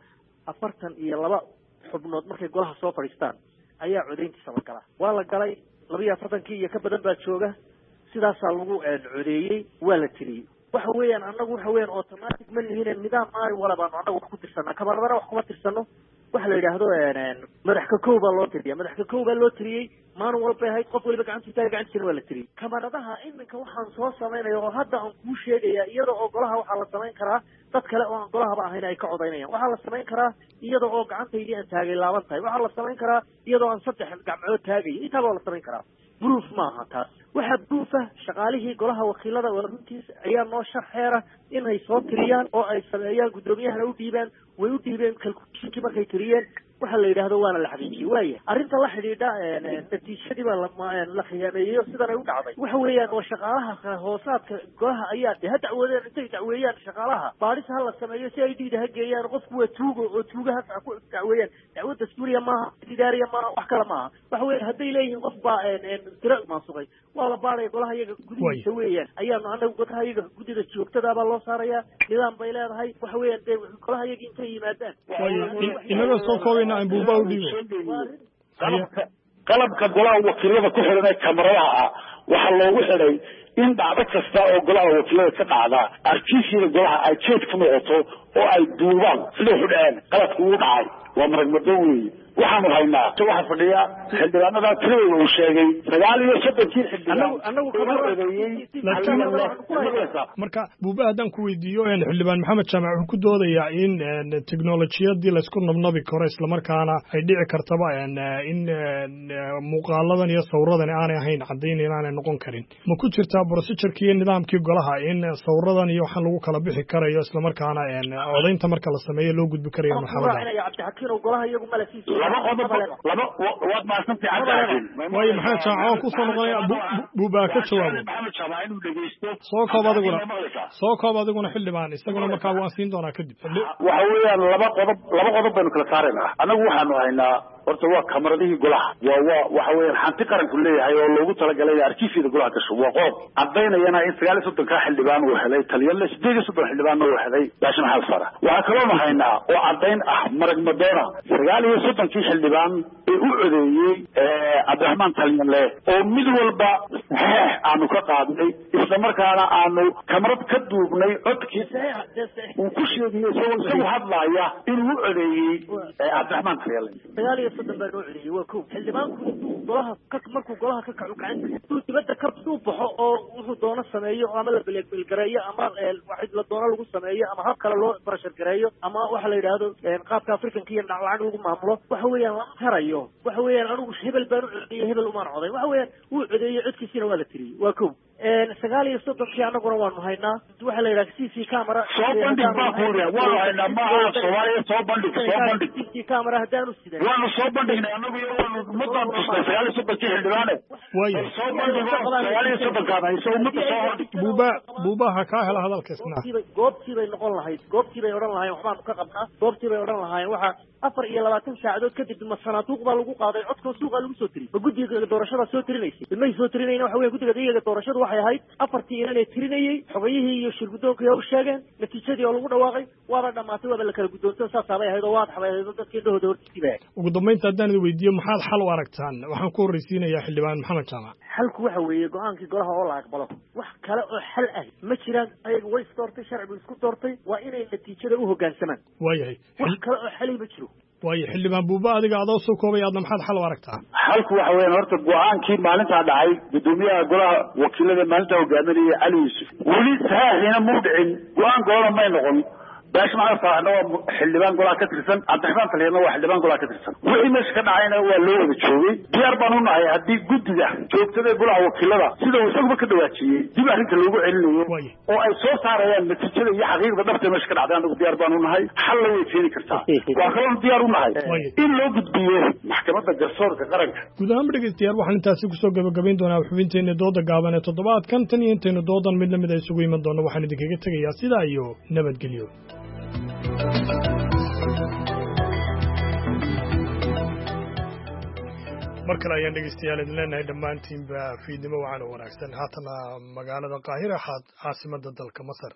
42 xubnood markay golaha soo fadhiistaan ayaa codeyntiisa la galaa waa la galay 42 iyo ka badan baa jooga sidaasaa lagu codeeyey waa la tiriyey waxa weeyaan annagu waxa weeyaan automatic ma nihin nidaam maari wala baanu annagu wax ku tirsanaa kamarabana wax kuma tirsano waxa la yidhaahdo madax ka kow baa loo tiriya madax ka kow baa loo tiriyey maalin walbay ahayd qof waliba gacantiisa waa la tiriyey kamaradaha iminka waxaan soo samaynaya oo hadda aan kuu sheegaya iyada oo golaha waxaa la samayn karaa dad kale oo aan golahaba ahayn ay ka codaynayaan waxaa la samayn karaa iyada oo gacantaydii aan taagay laaban tahay waxaa la samayn karaa iyadoo aan 3 gacmood taagay intaaba waa la samayn karaa proof maaha taas waxaa proof ah shaqaalihii golaha wakiilada oo runtiis ayaa noo sharxeera inay soo tiriyaan oo ay sameeyaan guddoomiyahana u dhiibaan way u dhiibeen calculationkii markay tiriyeen waxa la yidhaahdo waana la xaqiijiyey waaya arrinta la xidhiidha natiijadii baa la khiyaameeyey sidan ay u dhacday waxa weeyaan oo shaqaalaha hoosaadka golaha ayaa ha dacwoodeen intay dacweeyaan shaqaalaha baadhis ha la sameeyo si ay dhiida ha geeyaan qofku waa tuugo oo tuugaha ku dacweeyaan dacwad dastuuriya maaha idaariya maaha wax kale maaha waxa weeyaan hadday leeyihiin qof baa tiro maasuqay waa la baadhaya golaha iyaga gudihiisa weeyaan ayaanu annagu golaha iyaga guddida joogtada baa loo saaraya nidaam bay leedahay waxa weeyaan dee golaha iyaga intay yimaadaan inagoo soo koobay qalabka golaha wakiilada ku xidhan ee kamaradaha ah waxaa loogu xidhay in dhacdo kasta oo golaha wakiilada ka dhacda arkiifyada golaha ay jeed ku noqoto oo ay duubaan siday u dhaceen qaladku uu dhacay waa marag madow weeye waxaanu haynaa waxa fadhiya xildhibaanada tiradooda uu sheegay 39 xildhibaan marka buuba haddaan ku weydiiyo xildhibaan maxamed jaamac wuxuu ku doodayaa in teknolojiyadii laysku nabnabi karo islamarkaana ay dhici kartaba in muuqaaladan iyo sawiradan aanay ahayn caddayn inaanay noqon karin ma ku jirtaa procedurkii iyo nidaamkii golaha in sawiradan iyo waxaan lagu kala bixi karayo isla markaana codaynta marka la sameeyo loo gudbi karayo marxaladda cabdixakiin oo golaha iyagu malasiiso laba waad maasantay cabdixakiin waayo maxaa jaaco ku soo noqonaya buubaa ka jawaabo maxamed jabaa inuu dhegeysto soo koob adiguna xildhibaan isaguna markaa waan siin doonaa kadib waxa weeyaan laba qodob baynu kala saaraynaa annagu waxaanu haynaa horta waa kamaradihii golaha waxa weeyaan hanti qaranku leeyahay oo loogu talagalay arkiifyada golaha gasho waa qodob cadaynayana in 39 xildhibaan uu helay taliyalle 38 xildhibaan uu helay baashan hal sara waxaa kaloo haynaa oo cadayn ah marag madoona 39 xildhibaan ee u codeeyay Cabdiraxmaan Taliyalle oo mid walba aanu ka qaadnay isla markaana aanu kamarad ka duubnay codkiisa uu ku sheegay isagoo hadlaya inuu u codeeyay Cabdiraxmaan Taliyalle baa noo celiyay waa kow xildhibaanku golaha markuu golaha ka kaco gacanta dibadda ka soo baxo oo wuxuu doono sameeyo ama la bilgareeyo ama waxid la doono lagu sameeyo ama hab kale loo barashar gareeyo ama waxa la yiraahdo qaabka Afrikanka iyo lacag lagu maamulo waxa weeyaan la harayo waxa weeyaan anigu hebel baan u celiyay hebel uma coday waxa weeyaan uu codeeyay codkiisina waa la tiriyay waa kow 39 anaguna waanu haynaa waxa la yiraahdaa CC camera soo bandhig baa ku yiri waa haynaa ma Soomaaliya soo bandhig CC camera hadaanu sideen waanu soo bandhignay anagu iyo waanu muddo 39 xildhibaane waayo soo bandhigo 39 kaada isoo muddo soo bandhig buuba ha ka hela hadalkiisna goobtii bay noqon lahayd goobtii bay oran lahayn waxbaan ka qabnaa goobtii bay oran lahayn waxa 24 saacadood kadib sanaaduuq baa lagu qaaday codka suuqa lagu soo tiriyay ma guddiga doorashada soo tirinaysay ma soo tirinayna waxa weeye guddiga deegaanka doorashadu waxay ahayd afartii inay tirinayay xogayihii iyo shirgudoonka ay u sheegeen natiijadii oo lagu dhawaaqay waaba dhamaatay waaba la kala guddoonto saasabay ahayd oo waad xabayday dadkii dhahooda hortiibay ugu dambeynta haddaan idin weydiiyo maxaad xal u aragtaan waxaan ku horreysiinayaa xildhibaan maxamed jaamac xalku waxa weeye go'aankii golaha oo la aqbalo wax kale oo xal ah ma jiraan ayaga way isdoortay sharcigu isku doortay waa inay natiijada u hoggaansamaan waayahay wax kale oo xali ma jiro waayo xildhibaan buuba adiga adoo soo koobay aadna maxaad xal u aragtaa xalku waxa weeyaan horta go'aankii maalintaa dhacay gudoomiyaha golaha wakiilada maalintaa hogaaminaya cali yuusuf weli saxiixina muu dhicin go'aan golana may noqon باش ما عرف أنا حلبان قلا كترسن عبد الرحمن تلينا وحلبان قلا كترسن وإيه مش كنا عينا ولو بتشوي ديار بانونا هي هدي جد ده شوف ترى قلا وكيلا سيدا وسق بكدواتشي دي بعدين تلوجو علني أو أي صوت صار يعني بتشتري يا حقيقة بدرت مش كنا عندنا ديار بانونا هاي حلوا يفيني كرتا وآخرهم ديارنا هاي إن لو جد بيه محكمة الجسور كقرن قدام بريق ديار وحنا تاسق سوق جبين دونا وحبينتين دودا جابنا تضباط كم تنين دودا من لما يسوي من دونا وحنا دقيقة تجي سيدا أيو نبت قليو markale ayaan dhegeystayaal idin leenahay dhammaantiinba fiidnimo waxaana wanaagsan haatana magaalada qaahira caasimada dalka masar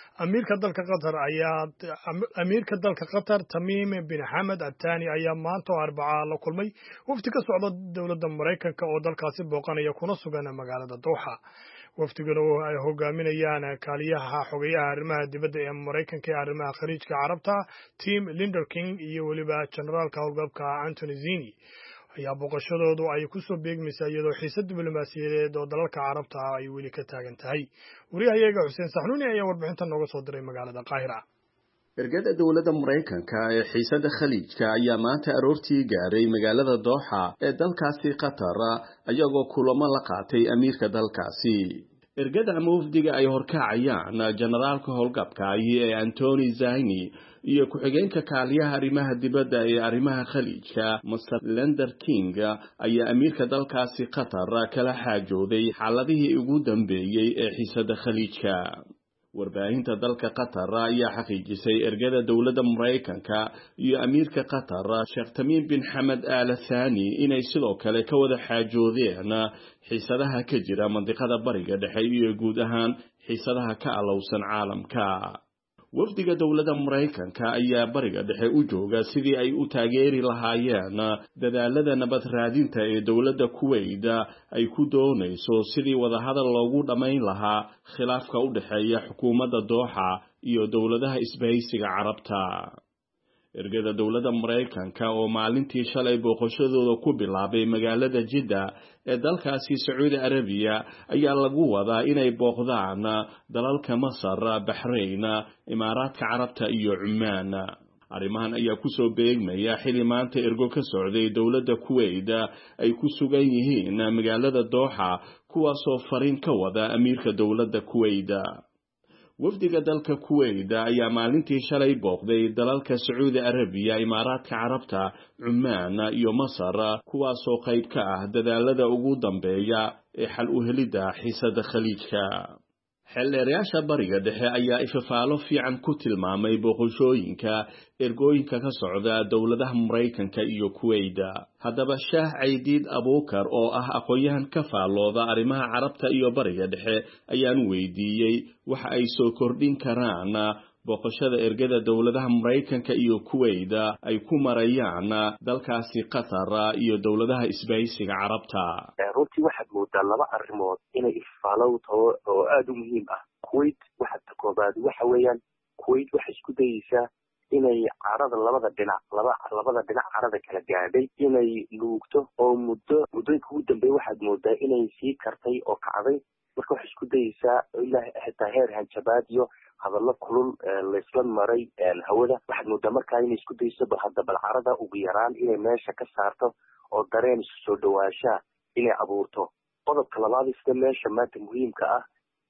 amiirka dalka qatar tamiim bin xamed atani ayaa maanta oo arbacaa la kulmay wafdi ka socda dowladda maraykanka oo dalkaasi booqanaya kuna sugan magaalada dowxa wafdigana ay hogaaminayaan kaaliyaha xogayaha arrimaha dibadda ee maraykanka ee arrimaha khaliijka carabta Tim Linderking iyo weliba generaalka howlgabka Anthony Zini ayaa booqashadoodu ay ku soo beegmaysaa iyadoo xiisad diblomaasiyadeed oo dalalka carabta ay weli ka taagan tahay wariyahayaga Xuseen Saxnuuni ayaa warbixintan nooga soo diray magaalada Qaahira ergada dowladda Maraykanka ee xiisada khaliijka ayaa maanta aroortii gaaray magaalada Dooxa ee dalkaasi Qatar ayagoo kulamo la qaatay amiirka dalkaasi ergada ama wafdiga ay horkacayaan generaalka howlgabka ee Anthony Zini iyo ku-xigeenka kaaliyaha arrimaha dibadda ee arrimaha khaliijka Mr. Linderking ayaa amiirka dalkaasi Qatar kala xaajooday xaaladihii ugu dambeeyay ee xiisada khaliijka warbaahinta dalka Qatar ayaa xaqiijisay ergada dowladda Maraykanka iyo amiirka Qatar Sheikh Tamim bin Hamad Al Thani inay sidoo kale ka wada xaajoodeen xiisadaha ka jira mandiqada bariga dhexe iyo guud ahaan xiisadaha ka alowsan caalamka wafdiga dowladda Maraykanka ayaa bariga dhexe u jooga sidii ay u taageeri lahaayeen dadaalada nabad raadinta ee dowladda Kuwait ay ku doonayso sidii wadahadal loogu dhamayn lahaa khilaafka u dhaxeeya xukuumadda Dooxa iyo dowladaha isbahaysiga Carabta ergada dowladda Maraykanka oo maalintii shalay booqashadooda ku bilaabay magaalada Jeddah ee dalkaasi Saudi Arabia ayaa lagu wadaa inay booqdaan dalalka Masar, Bahrain, Imaaraadka Carabta iyo Cumaan arrimahan ayaa kusoo beegmaya xili maanta ergo ka socday dowladda Kuwait ay ku sugan yihiin magaalada Doha kuwaasoo fariin ka wada amiirka dowladda Kuwait. wafdiga dalka Kuwait ayaa maalintii shalay booqday dalalka Sacuudi Arabiya, Imaaraadka Carabta, Cumaan iyo Masar kuwaasoo qayb ka ah dadaalada ugu dambeeya ee xal u helidda xiisadda Khaliijka. xeelleerayaasha bariga dhexe ayaa ifafaalo fiican ku tilmaamay booqashooyinka ergooyinka ka socda dowladaha Mareykanka iyo Kuwait. haddaba Shaah Caydiid Abuukar oo ah aqoonyahan ka faallooda arrimaha carabta iyo bariga dhexe ayaan weydiiyey waxa ay soo kordhin karaan booqashada ergada dowladaha Mareykanka iyo Kuwait ay ku marayaan dalkaasi Qatar iyo dowladaha isbahaysiga carabta. runtii waxaad moodaa laba arrimood inay ifaalo oo aad u muhiim ah. Kuwait waxa ka koobaad waxa weeyaan Kuwait waxay isku dayaysaa inay carada labada dhinac carada kala gaadhay inay nuugto oo muddooyinka ugu dambeeyay waxaad moodaa inay sii kartay oo kacday. marka waxay isku dayaysaa ilaa xitaa heer hanjabaad iyo hadallo kulul laysla maray hawada. waxaad moodaa markaa inay isku dayso bal carada ugu yaraan inay meesha ka saarto oo dareen isu soo dhawaashaa inay abuurto. qodobka labaad sida meesha maanta muhiimka ah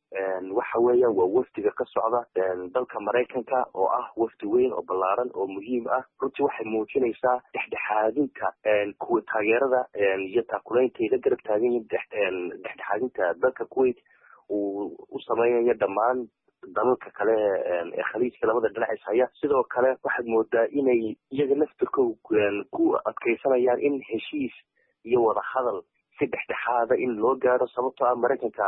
waxa weeyaan waa wafdiga ka socda dalka Mareykanka oo ah wafdi weyn oo ballaaran oo muhiim ah. runtii waxay muujinaysaa dhexdhexaadinta kuwa taageerada iyo taakulaynta ay la garab taagan yihiin dhexdhexaadinta dalka Kuwait uu u sameeyayo dhammaan dalalka kale ee khaliijka labada dhinac is haya. sidoo kale waxaad moodaa inay iyaga laftirkooda ku adkaysanayaan in heshiis iyo wada hadal si dhexdhexaada in loo gaaro, sababtoo ah Mareykanka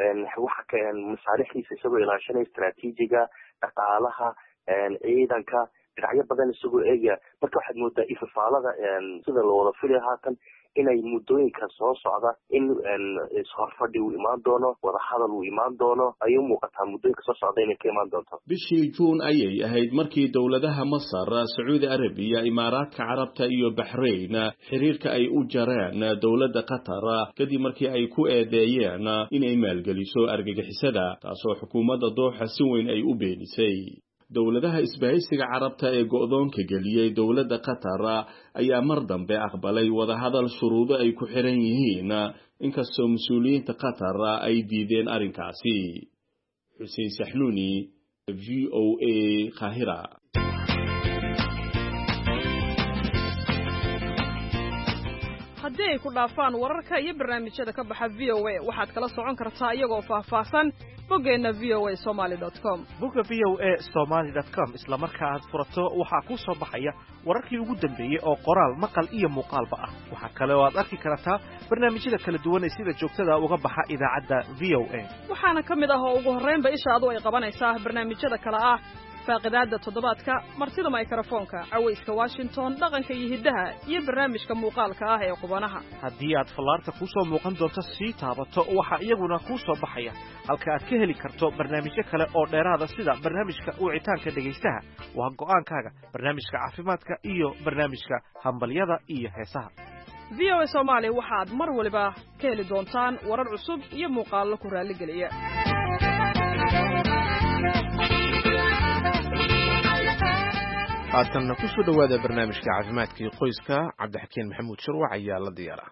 waxa masaalixdiisa isagoo ilaashanaya istaraatiijiga, dhaqaalaha, ciidanka, dhinacyo badan isagoo eegaya. marka waxaad moodaa ifafaalada sida la wada filaya haatan inay muddooyinka soo socda in ishorfadhi uu imaan doono, wada hadal uu imaan doono, ayay u muuqataa muddooyinka soo socda inay ka imaan doonto. bishii Juun ayay ahayd markii dowladaha Masar, Sacuudi Arabiya, Imaaraadka Carabta iyo Bahrain xiriirka ay u jareen dowladda Qatar kadib markii ay ku eedeeyeen inay maalgeliso argagixisada, taasoo xukuumadda Doha si weyn ay u beenisay. dowladaha isbahaysiga carabta ee go'doonka geliyay dowladda Qatar ayaa mar dambe aqbalay wada hadal shuruudo ay ku xiran yihiin inkastoo mas'uuliyiinta Qatar ay diideen arrinkaasi. Xuseen Saxnuuni, VOA, Qaahira. haddii ay ku dhaafaan wararka iyo barnaamijyada ka baxa VOA waxaad kala socon kartaa iyagoo faahfaahsan boggeena voasomali.com. bogga voasomali.com isla marka aad furato waxaa ku soo baxaya wararkii ugu dambeeyay oo qoraal, maqal iyo muuqaalba ah. waxaa kale oo aad arki kartaa barnaamijyada kala duwan ee sida joogtada uga baxa idaacadda VOA. waxaana ka mid ah oo ugu horreynba ishaadu ay qabanaysaa barnaamijyada kale ah faaqidaada toddobaadka, martida mikrofoonka, cawayska Washington, dhaqanka iyo hiddaha, iyo barnaamijka muuqaalka ah ee qubanaha. haddii aad fallaarta ku soo muuqan doonto sii taabato waxaa iyaguna ku soo baxaya halka aad ka heli karto barnaamijyo kale oo dheeraada sida barnaamijka wicitaanka dhegaystaha, waa go'aankaaga, barnaamijka caafimaadka iyo barnaamijka hambalyada iyo heesaha. VOA Somali waxaad mar waliba ka heli doontaan warar cusub iyo muuqaallo ku raaligeliya. haatanna ku soo dhowaada barnaamijka caafimaadka iyo qoyska. Cabdixakiin Maxamuud Sharwac ayaa la diyaara.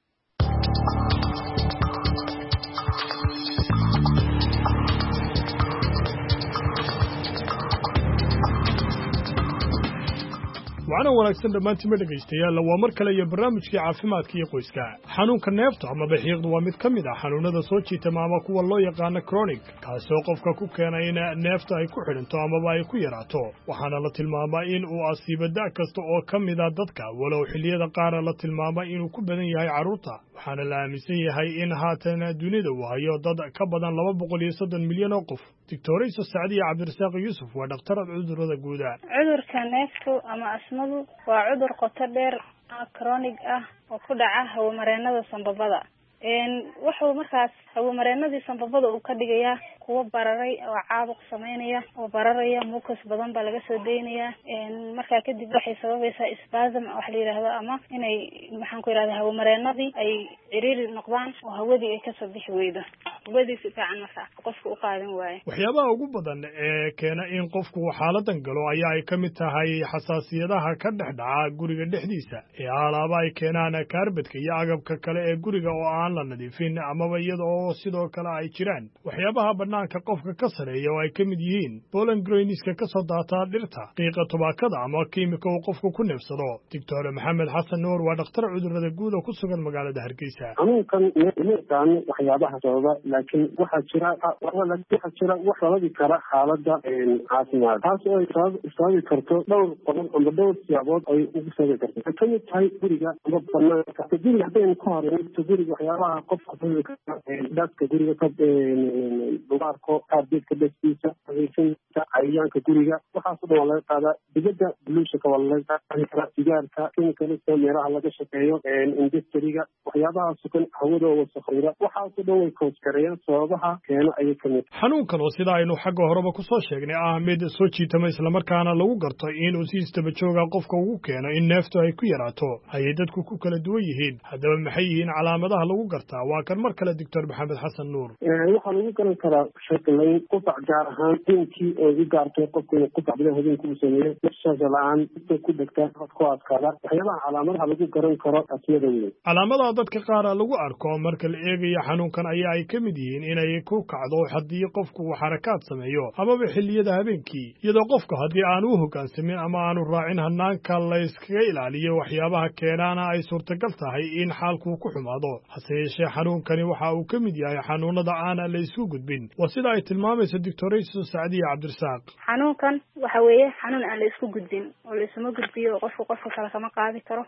waxaana wanaagsan dhammaantiinba dhegaystayaal waa mar kale iyo barnaamijkii caafimaadka iyo qoyska. xanuunka neefta ama baxiiqdu waa mid ka mid ah xanuunada soo jiitama ama kuwa loo yaqaano chronic, kaasoo qofka ku keena in neefta ay ku xidhanto amaba ay ku yaraato. waxaana la tilmaamaa in uu asiibo da' kasta oo ka mid a dadka, walow xilliyada qaarna la tilmaama inuu ku badan yahay carruurta. waxaana la aaminsan yahay in haatan dunida uu hayo dad ka badan 230 milyan oo qof. Doctorayso Sacdiya Cabdirasaaq Yuusuf waa dhakhtarad cudurrada guud. cudurka neeftu ama asmadu waa cudur qoto dheer chronic ah oo ku dhaca hawo-mareennada sanbabada. wuxuu markaas hawamareenadii sanbabada uu ka dhigayaa kuwa bararay oo caabuq sameynaya oo bararaya mucus badan baa laga soo deynayaa markaa kadib waxay sababaysaa spasm wax la yidhaahdo ama inay maxaan ku yidhahda hawamareenadii ay ciriiri noqdaan oo hawadii ay kasoo bixi weydo hawadii si fiican markaa qofka u qaadan waayo waxyaabaha ugu badan ee keena in qofku xaaladan galo ayaa ay ka mid tahay xasaasiyadaha ka dhex dhaca guriga dhexdiisa ee alaaba ay keenaan kaarbadka iyo agabka kale ee guriga oo aan la nadiifin amaba iyada oo sidoo kale ay jiraan waxyaabaha banaanka qofka ka sareeya oo ay ka mid yihiin pollen grainska ka soo daataa dhirta qiiqa tubaakada ama kiimika uu qofku ku neefsado doctor maxamed xasan nuur waa dhakhtar cudurrada guud oo ku sugan magaalada hargeysa xanuunkan meeqaan waxyaabaha sababa laakiin waxaa jira wax sababi kara xaalada caafimaad taas oo ay sababi karto dhowr qodob ama dhowr siyaabood ay ugu sababi karto waxay ka mid tahay guriga ama banaanka guriga haddaynu ka horeyno guriga waxyaabaha qofka sababi kara dadka guriga ka dubaarko kaarbeedka dhaskiisa adeegsanka cayayaanka guriga waxaas o dhan waa laga qaadaa dibadda buluushaka waa laga qaadi karaa sigaarka kemikalista meelaha laga shaqeeyo industriga waxyaabahaas kan hawadoo wasakowda waxaasoo dhan way koosgareeyaan sababaha keena ayay ka mid xanuunkan oo sida aynu xagga horeba ku soo sheegnay ah mid soo jiitama islamarkaana lagu garto inuu si istaba jooga qofka ugu keeno in neeftu ay ku yaraato ayay dadku ku kala duwan yihiin haddaba maxay yihiin calaamadaha lagu gartaa waa kan mar kale doctor maxamed xasan nuur waxaa lagu garan karaa shakilayn qufac gaar ahaan habeenkii oo u gaartay qofku inuu qufac badan habeenkii uu sameeyo nafshaada la-aan inta ku dhegta ku adkaada waxyaabaha calaamadaha lagu garan karo asiyada weyn calaamadaha dadka qaar lagu arko marka la eegayo xanuunkan ayaa ay ka mid yihiin inay ku kacdo haddii qofku uu xarakaad sameeyo amaba xilliyada habeenkii iyadoo qofku haddii aanu u hoggaansamin ama aanu raacin hanaanka la yskaga ilaaliyo waxyaabaha keenaana ay suurtagal tahay in xaalkuu ku xumaado hase yeeshee xanuunkani waxa uu ka mid yahay xanuunada aana la isku gudbin waa sida ay tilmaamayso doctorayso sacdiya cabdirasaaq xanuunkan waxa weeye xanuun aan la isku gudbin oo la isuma gudbiyo qofku qofka kale kama qaadi karo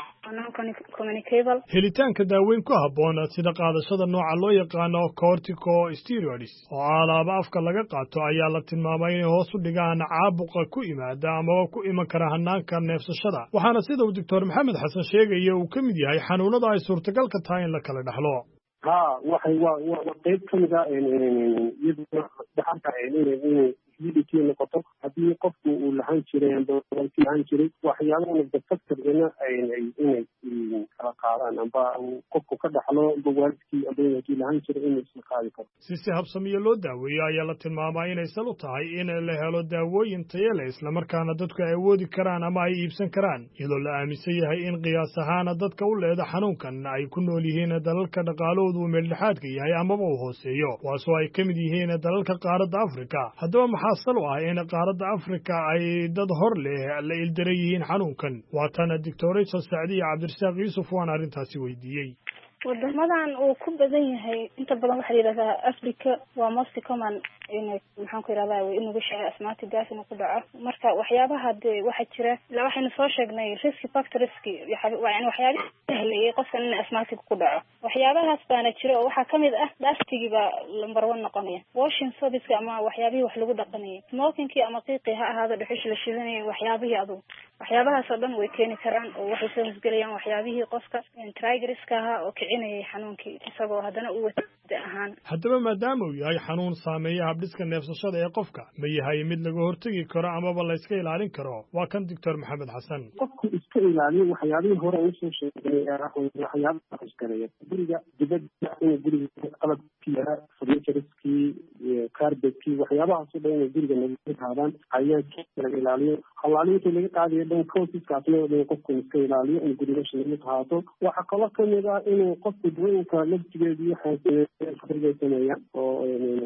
helitaanka daaweyn ku habboon sida qaadashada nooca loo yaqaano corticosteroids oo alaaba afka laga qaato ayaa la tilmaamay inay hoos u dhigaan caabuqa ku imaada amaba ku iman kara hanaanka neefsashada waxaana sida uu doctor maxamed xasan sheegaya uu ka mid yahay xanuunada ay suurtagalka tahay in la kala dhaxlo waxay waa qayb ka mid ah humidity noqoto haddii qofku uu lahaan jiray lahaan jiray waxyaabaha factorina inay kala qaadaan amba qofku ka dhaxlo amba waalidkii amba inay lahaan jiray inay isla qaadi karo si habsamiyo loo daaweeyo ayaa la tilmaamaa inay sal u tahay in la helo daawooyin tayo leh islamarkaana dadku ay awoodi karaan ama ay iibsan karaan iyadoo la aaminsan yahay in qiyaas ahaana dadka u leeda xanuunkan ay ku nool yihiin dalalka dhaqaalahoodu uu meeldhexaadka yahay amaba uu hooseeyo kuwaasoo ay ka mid yihiin dalalka qaaradda afrika haddaba maxaa sal u ah in qaaradda afrika ay dad hor leh la ildaran yihiin xanuunkan waatana doctorayso sacdiya cabdirasaaq yuusuf waan arrintaasi weydiiyey wadamadan uu ku badan yahay inta badan waxaa yidhahdaa africa waa most common inay maxaan ku yidhahdaa inugu sheegay asmaatigaas inuu ku dhaco marka waxyaabaha dee waxaa jira ilaa waxaynu soo sheegnay risk factorski yani waxyaabihi sahlayay qofkan in asmaatig ku dhaco waxyaabahaas baana jira oo waxaa kamid ah dhaaftigiiba number one noqonaya washing sobiska ama waxyaabihii wax lagu dhaqanayay smokingkii ama qiiqii ha ahaado dhuxush la shidanayay waxyaabihii adugu waxyaabahaas oo dhan way keeni karaan oo waxay soo hosgelayaan waxyaabihii qofka trigriska ahaa oo kicinayay xanuunkii isagoo haddana u wada ahaan haddaba maadaama uu yahay xanuun saameeya habdhiska neefsashada ee qofka ma yahay mid laga hortegi karo amaba la iska ilaalin karo waa kan doctor maxamed xasan qofku iska ilaaliyo waxyaabihii hore aan usoo sheegnay waxyaabaha hosgareeya guriga dibadda inuu guriga qalabkiia furnitureskii carbetkii waxyaabahaasoo dhan inay guriga naga qaadaan cayaankii laga ilaaliyo halaalinta laga qaadayo dhan cosiskaasna oo dhan qofku iska ilaaliyo in gurigasha laga qaato waxaa kaloo kamid ah inuu qofku dawooyinka laftigeedii xaasay sameeyaan oo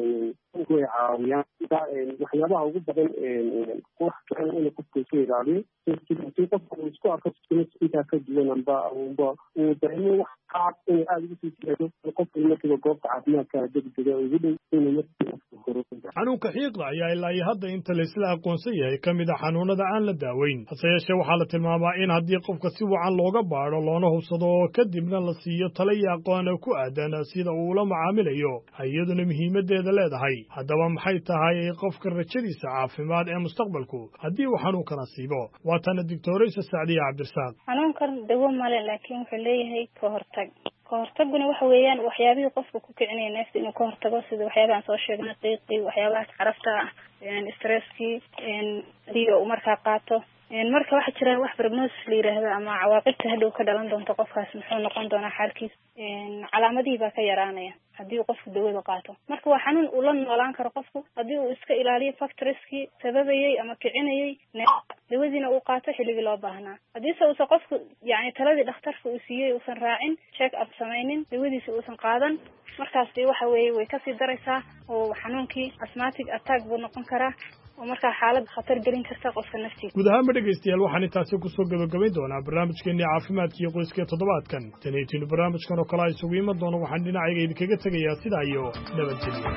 way caawiyaan waxyaabaha ugu badan wax kale inuu qofku iska ilaaliyo si qofku uu isku arko intaa ka duwan amba uu dareemo wax qaad inay aada ugu sii jirado qofku markiiba goobta caafimaadka degdega ugu dhow inuu markiiba xanuunka xiiqda ayaa ilaa iyo hadda inta laysla aqoonsan yahay ka mid a xanuunada aan la daaweyn hase yeeshee waxaa la tilmaamaa in haddii qofka si wacan looga baadho loona hubsado oo kadibna la siiyo tala iyo aqoon ku aadan sida uu ula macaamilayo iyaduna muhiimadeeda leedahay haddaba maxay tahay qofka rajadiisa caafimaad ee mustaqbalku haddii uu xanuunkana siibo waatana doctorayso sacdiya cabdirasaaq xanuunkan dawo male laakiin wuxuu leeyahay ka hortag kahortaguna waxa weeyaan waxyaabihii qofka ku kicinaya neefta inuu ka hortago sida waxyaabahan soo sheegnay qiiqii waxyaabahaas carafta stresskii iyo markaa qaato marka waxa jira wax prognosis la yiraahdo ama cawaaqibta hadhow ka dhalan doonto qofkaas muxuu noqon doonaa xaalkiis calaamadihii baa ka yaraanaya haddii qofku dawada qaato marka waa xanuun uu la noolaan karo qofku haddii uu iska ilaaliyo factorskii sababayay ama kicinayay dawadiina uu qaato xilligii loo baahnaa haddiise uusan qofku yani taladii dhakhtarka uu siiyey uusan raacin check up samaynin dawadiisa uusan qaadan markaas waxa weeye way kasii daraysaa oo xanuunkii asthmatic attack buu noqon karaa oo markaa xaalad khatar gelin karta qofka naftiisa. guud ahaanba dhegaystayaal waxaan intaasi kusoo gabagabayn doonaa barnaamijkeenii caafimaadka iyo qoyska toddobaadkan tanaytiinu barnaamijkan oo kale a isugu iman doono waxaan dhinacayga idinkaga tegayaa sidaa iyo nabadgelyo.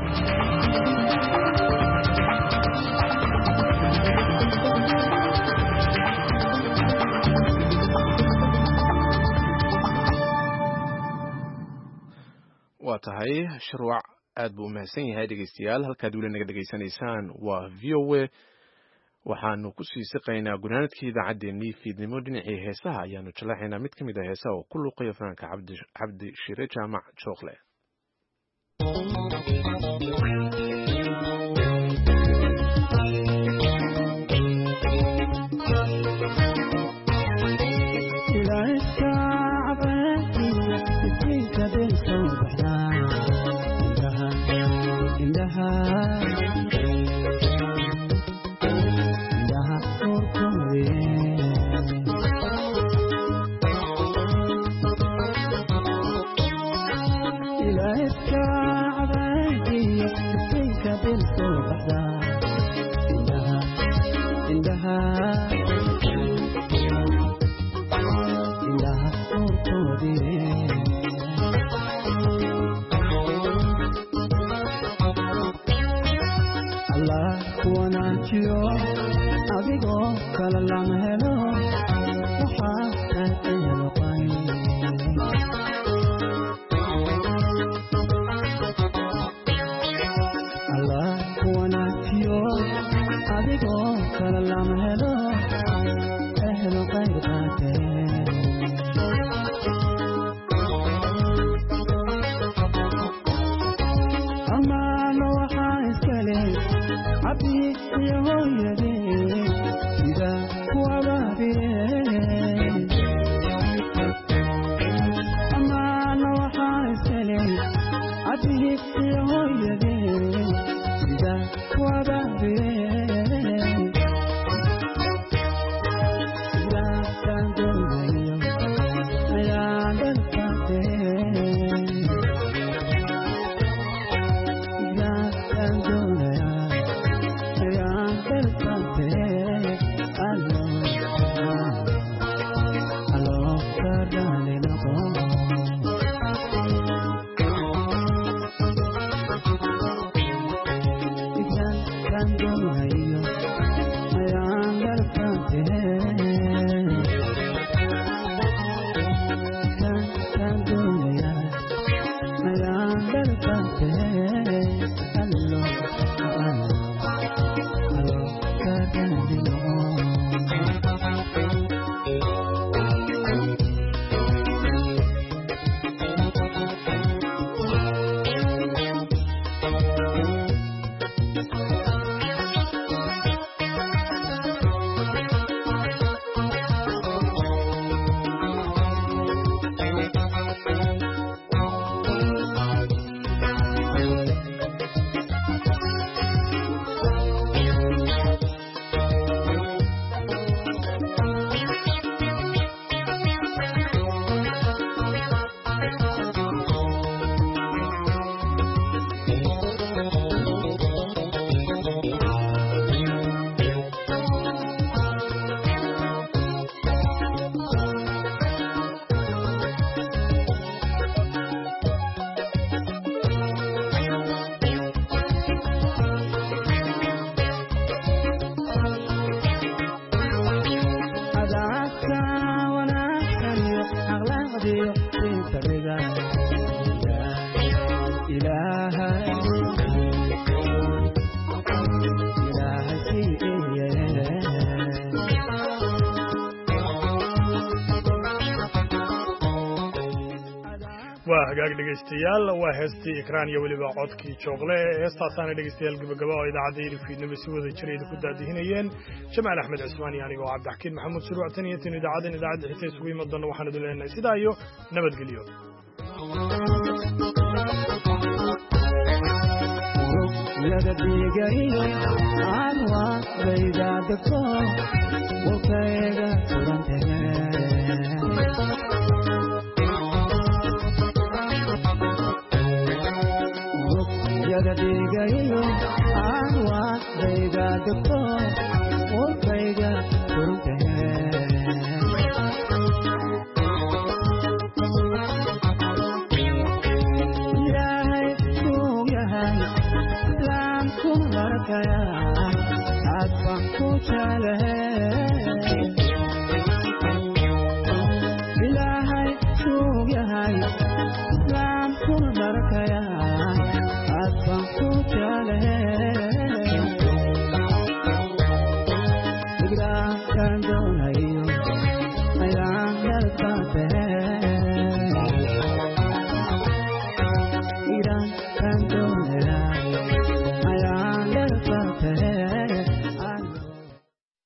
waa tahay sharwac aad buu u mahadsan yahay dhegaystayaal halkaad weli naga dhegaysanaysaan waa v o a waxaanu kusii siqaynaa gunaanadkii idaacaddeenii fiidnimo dhinacii heesaha ayaanu jallaaxaynaa mid ka mid ah heesaha oo ku luuqaya fanaanka cabdi shire jaamac jookle. Thank you. hagaag dhegaystayaal waa heestii ikraan iyo weliba codkii joogle heestaasaana dhegaystayaal gabagaba oo idaacadda fiidnimo si wada jira idinku daadihinayeen jamaal axmed cismaan iyo aniga oo cabdixakiin maxamuud shuruuc tan iyo tan idaacadda xitaa isugu iman doona waxaan idin leenahay sidaa iyo nabadgelyo Digayo anwa dayga dagto warkayga turuntahay ilaahay kuu yahay laan ku barakaya adbaan ku jeclahay ilaahay kuu yahay laan ku barakaya Kan doonay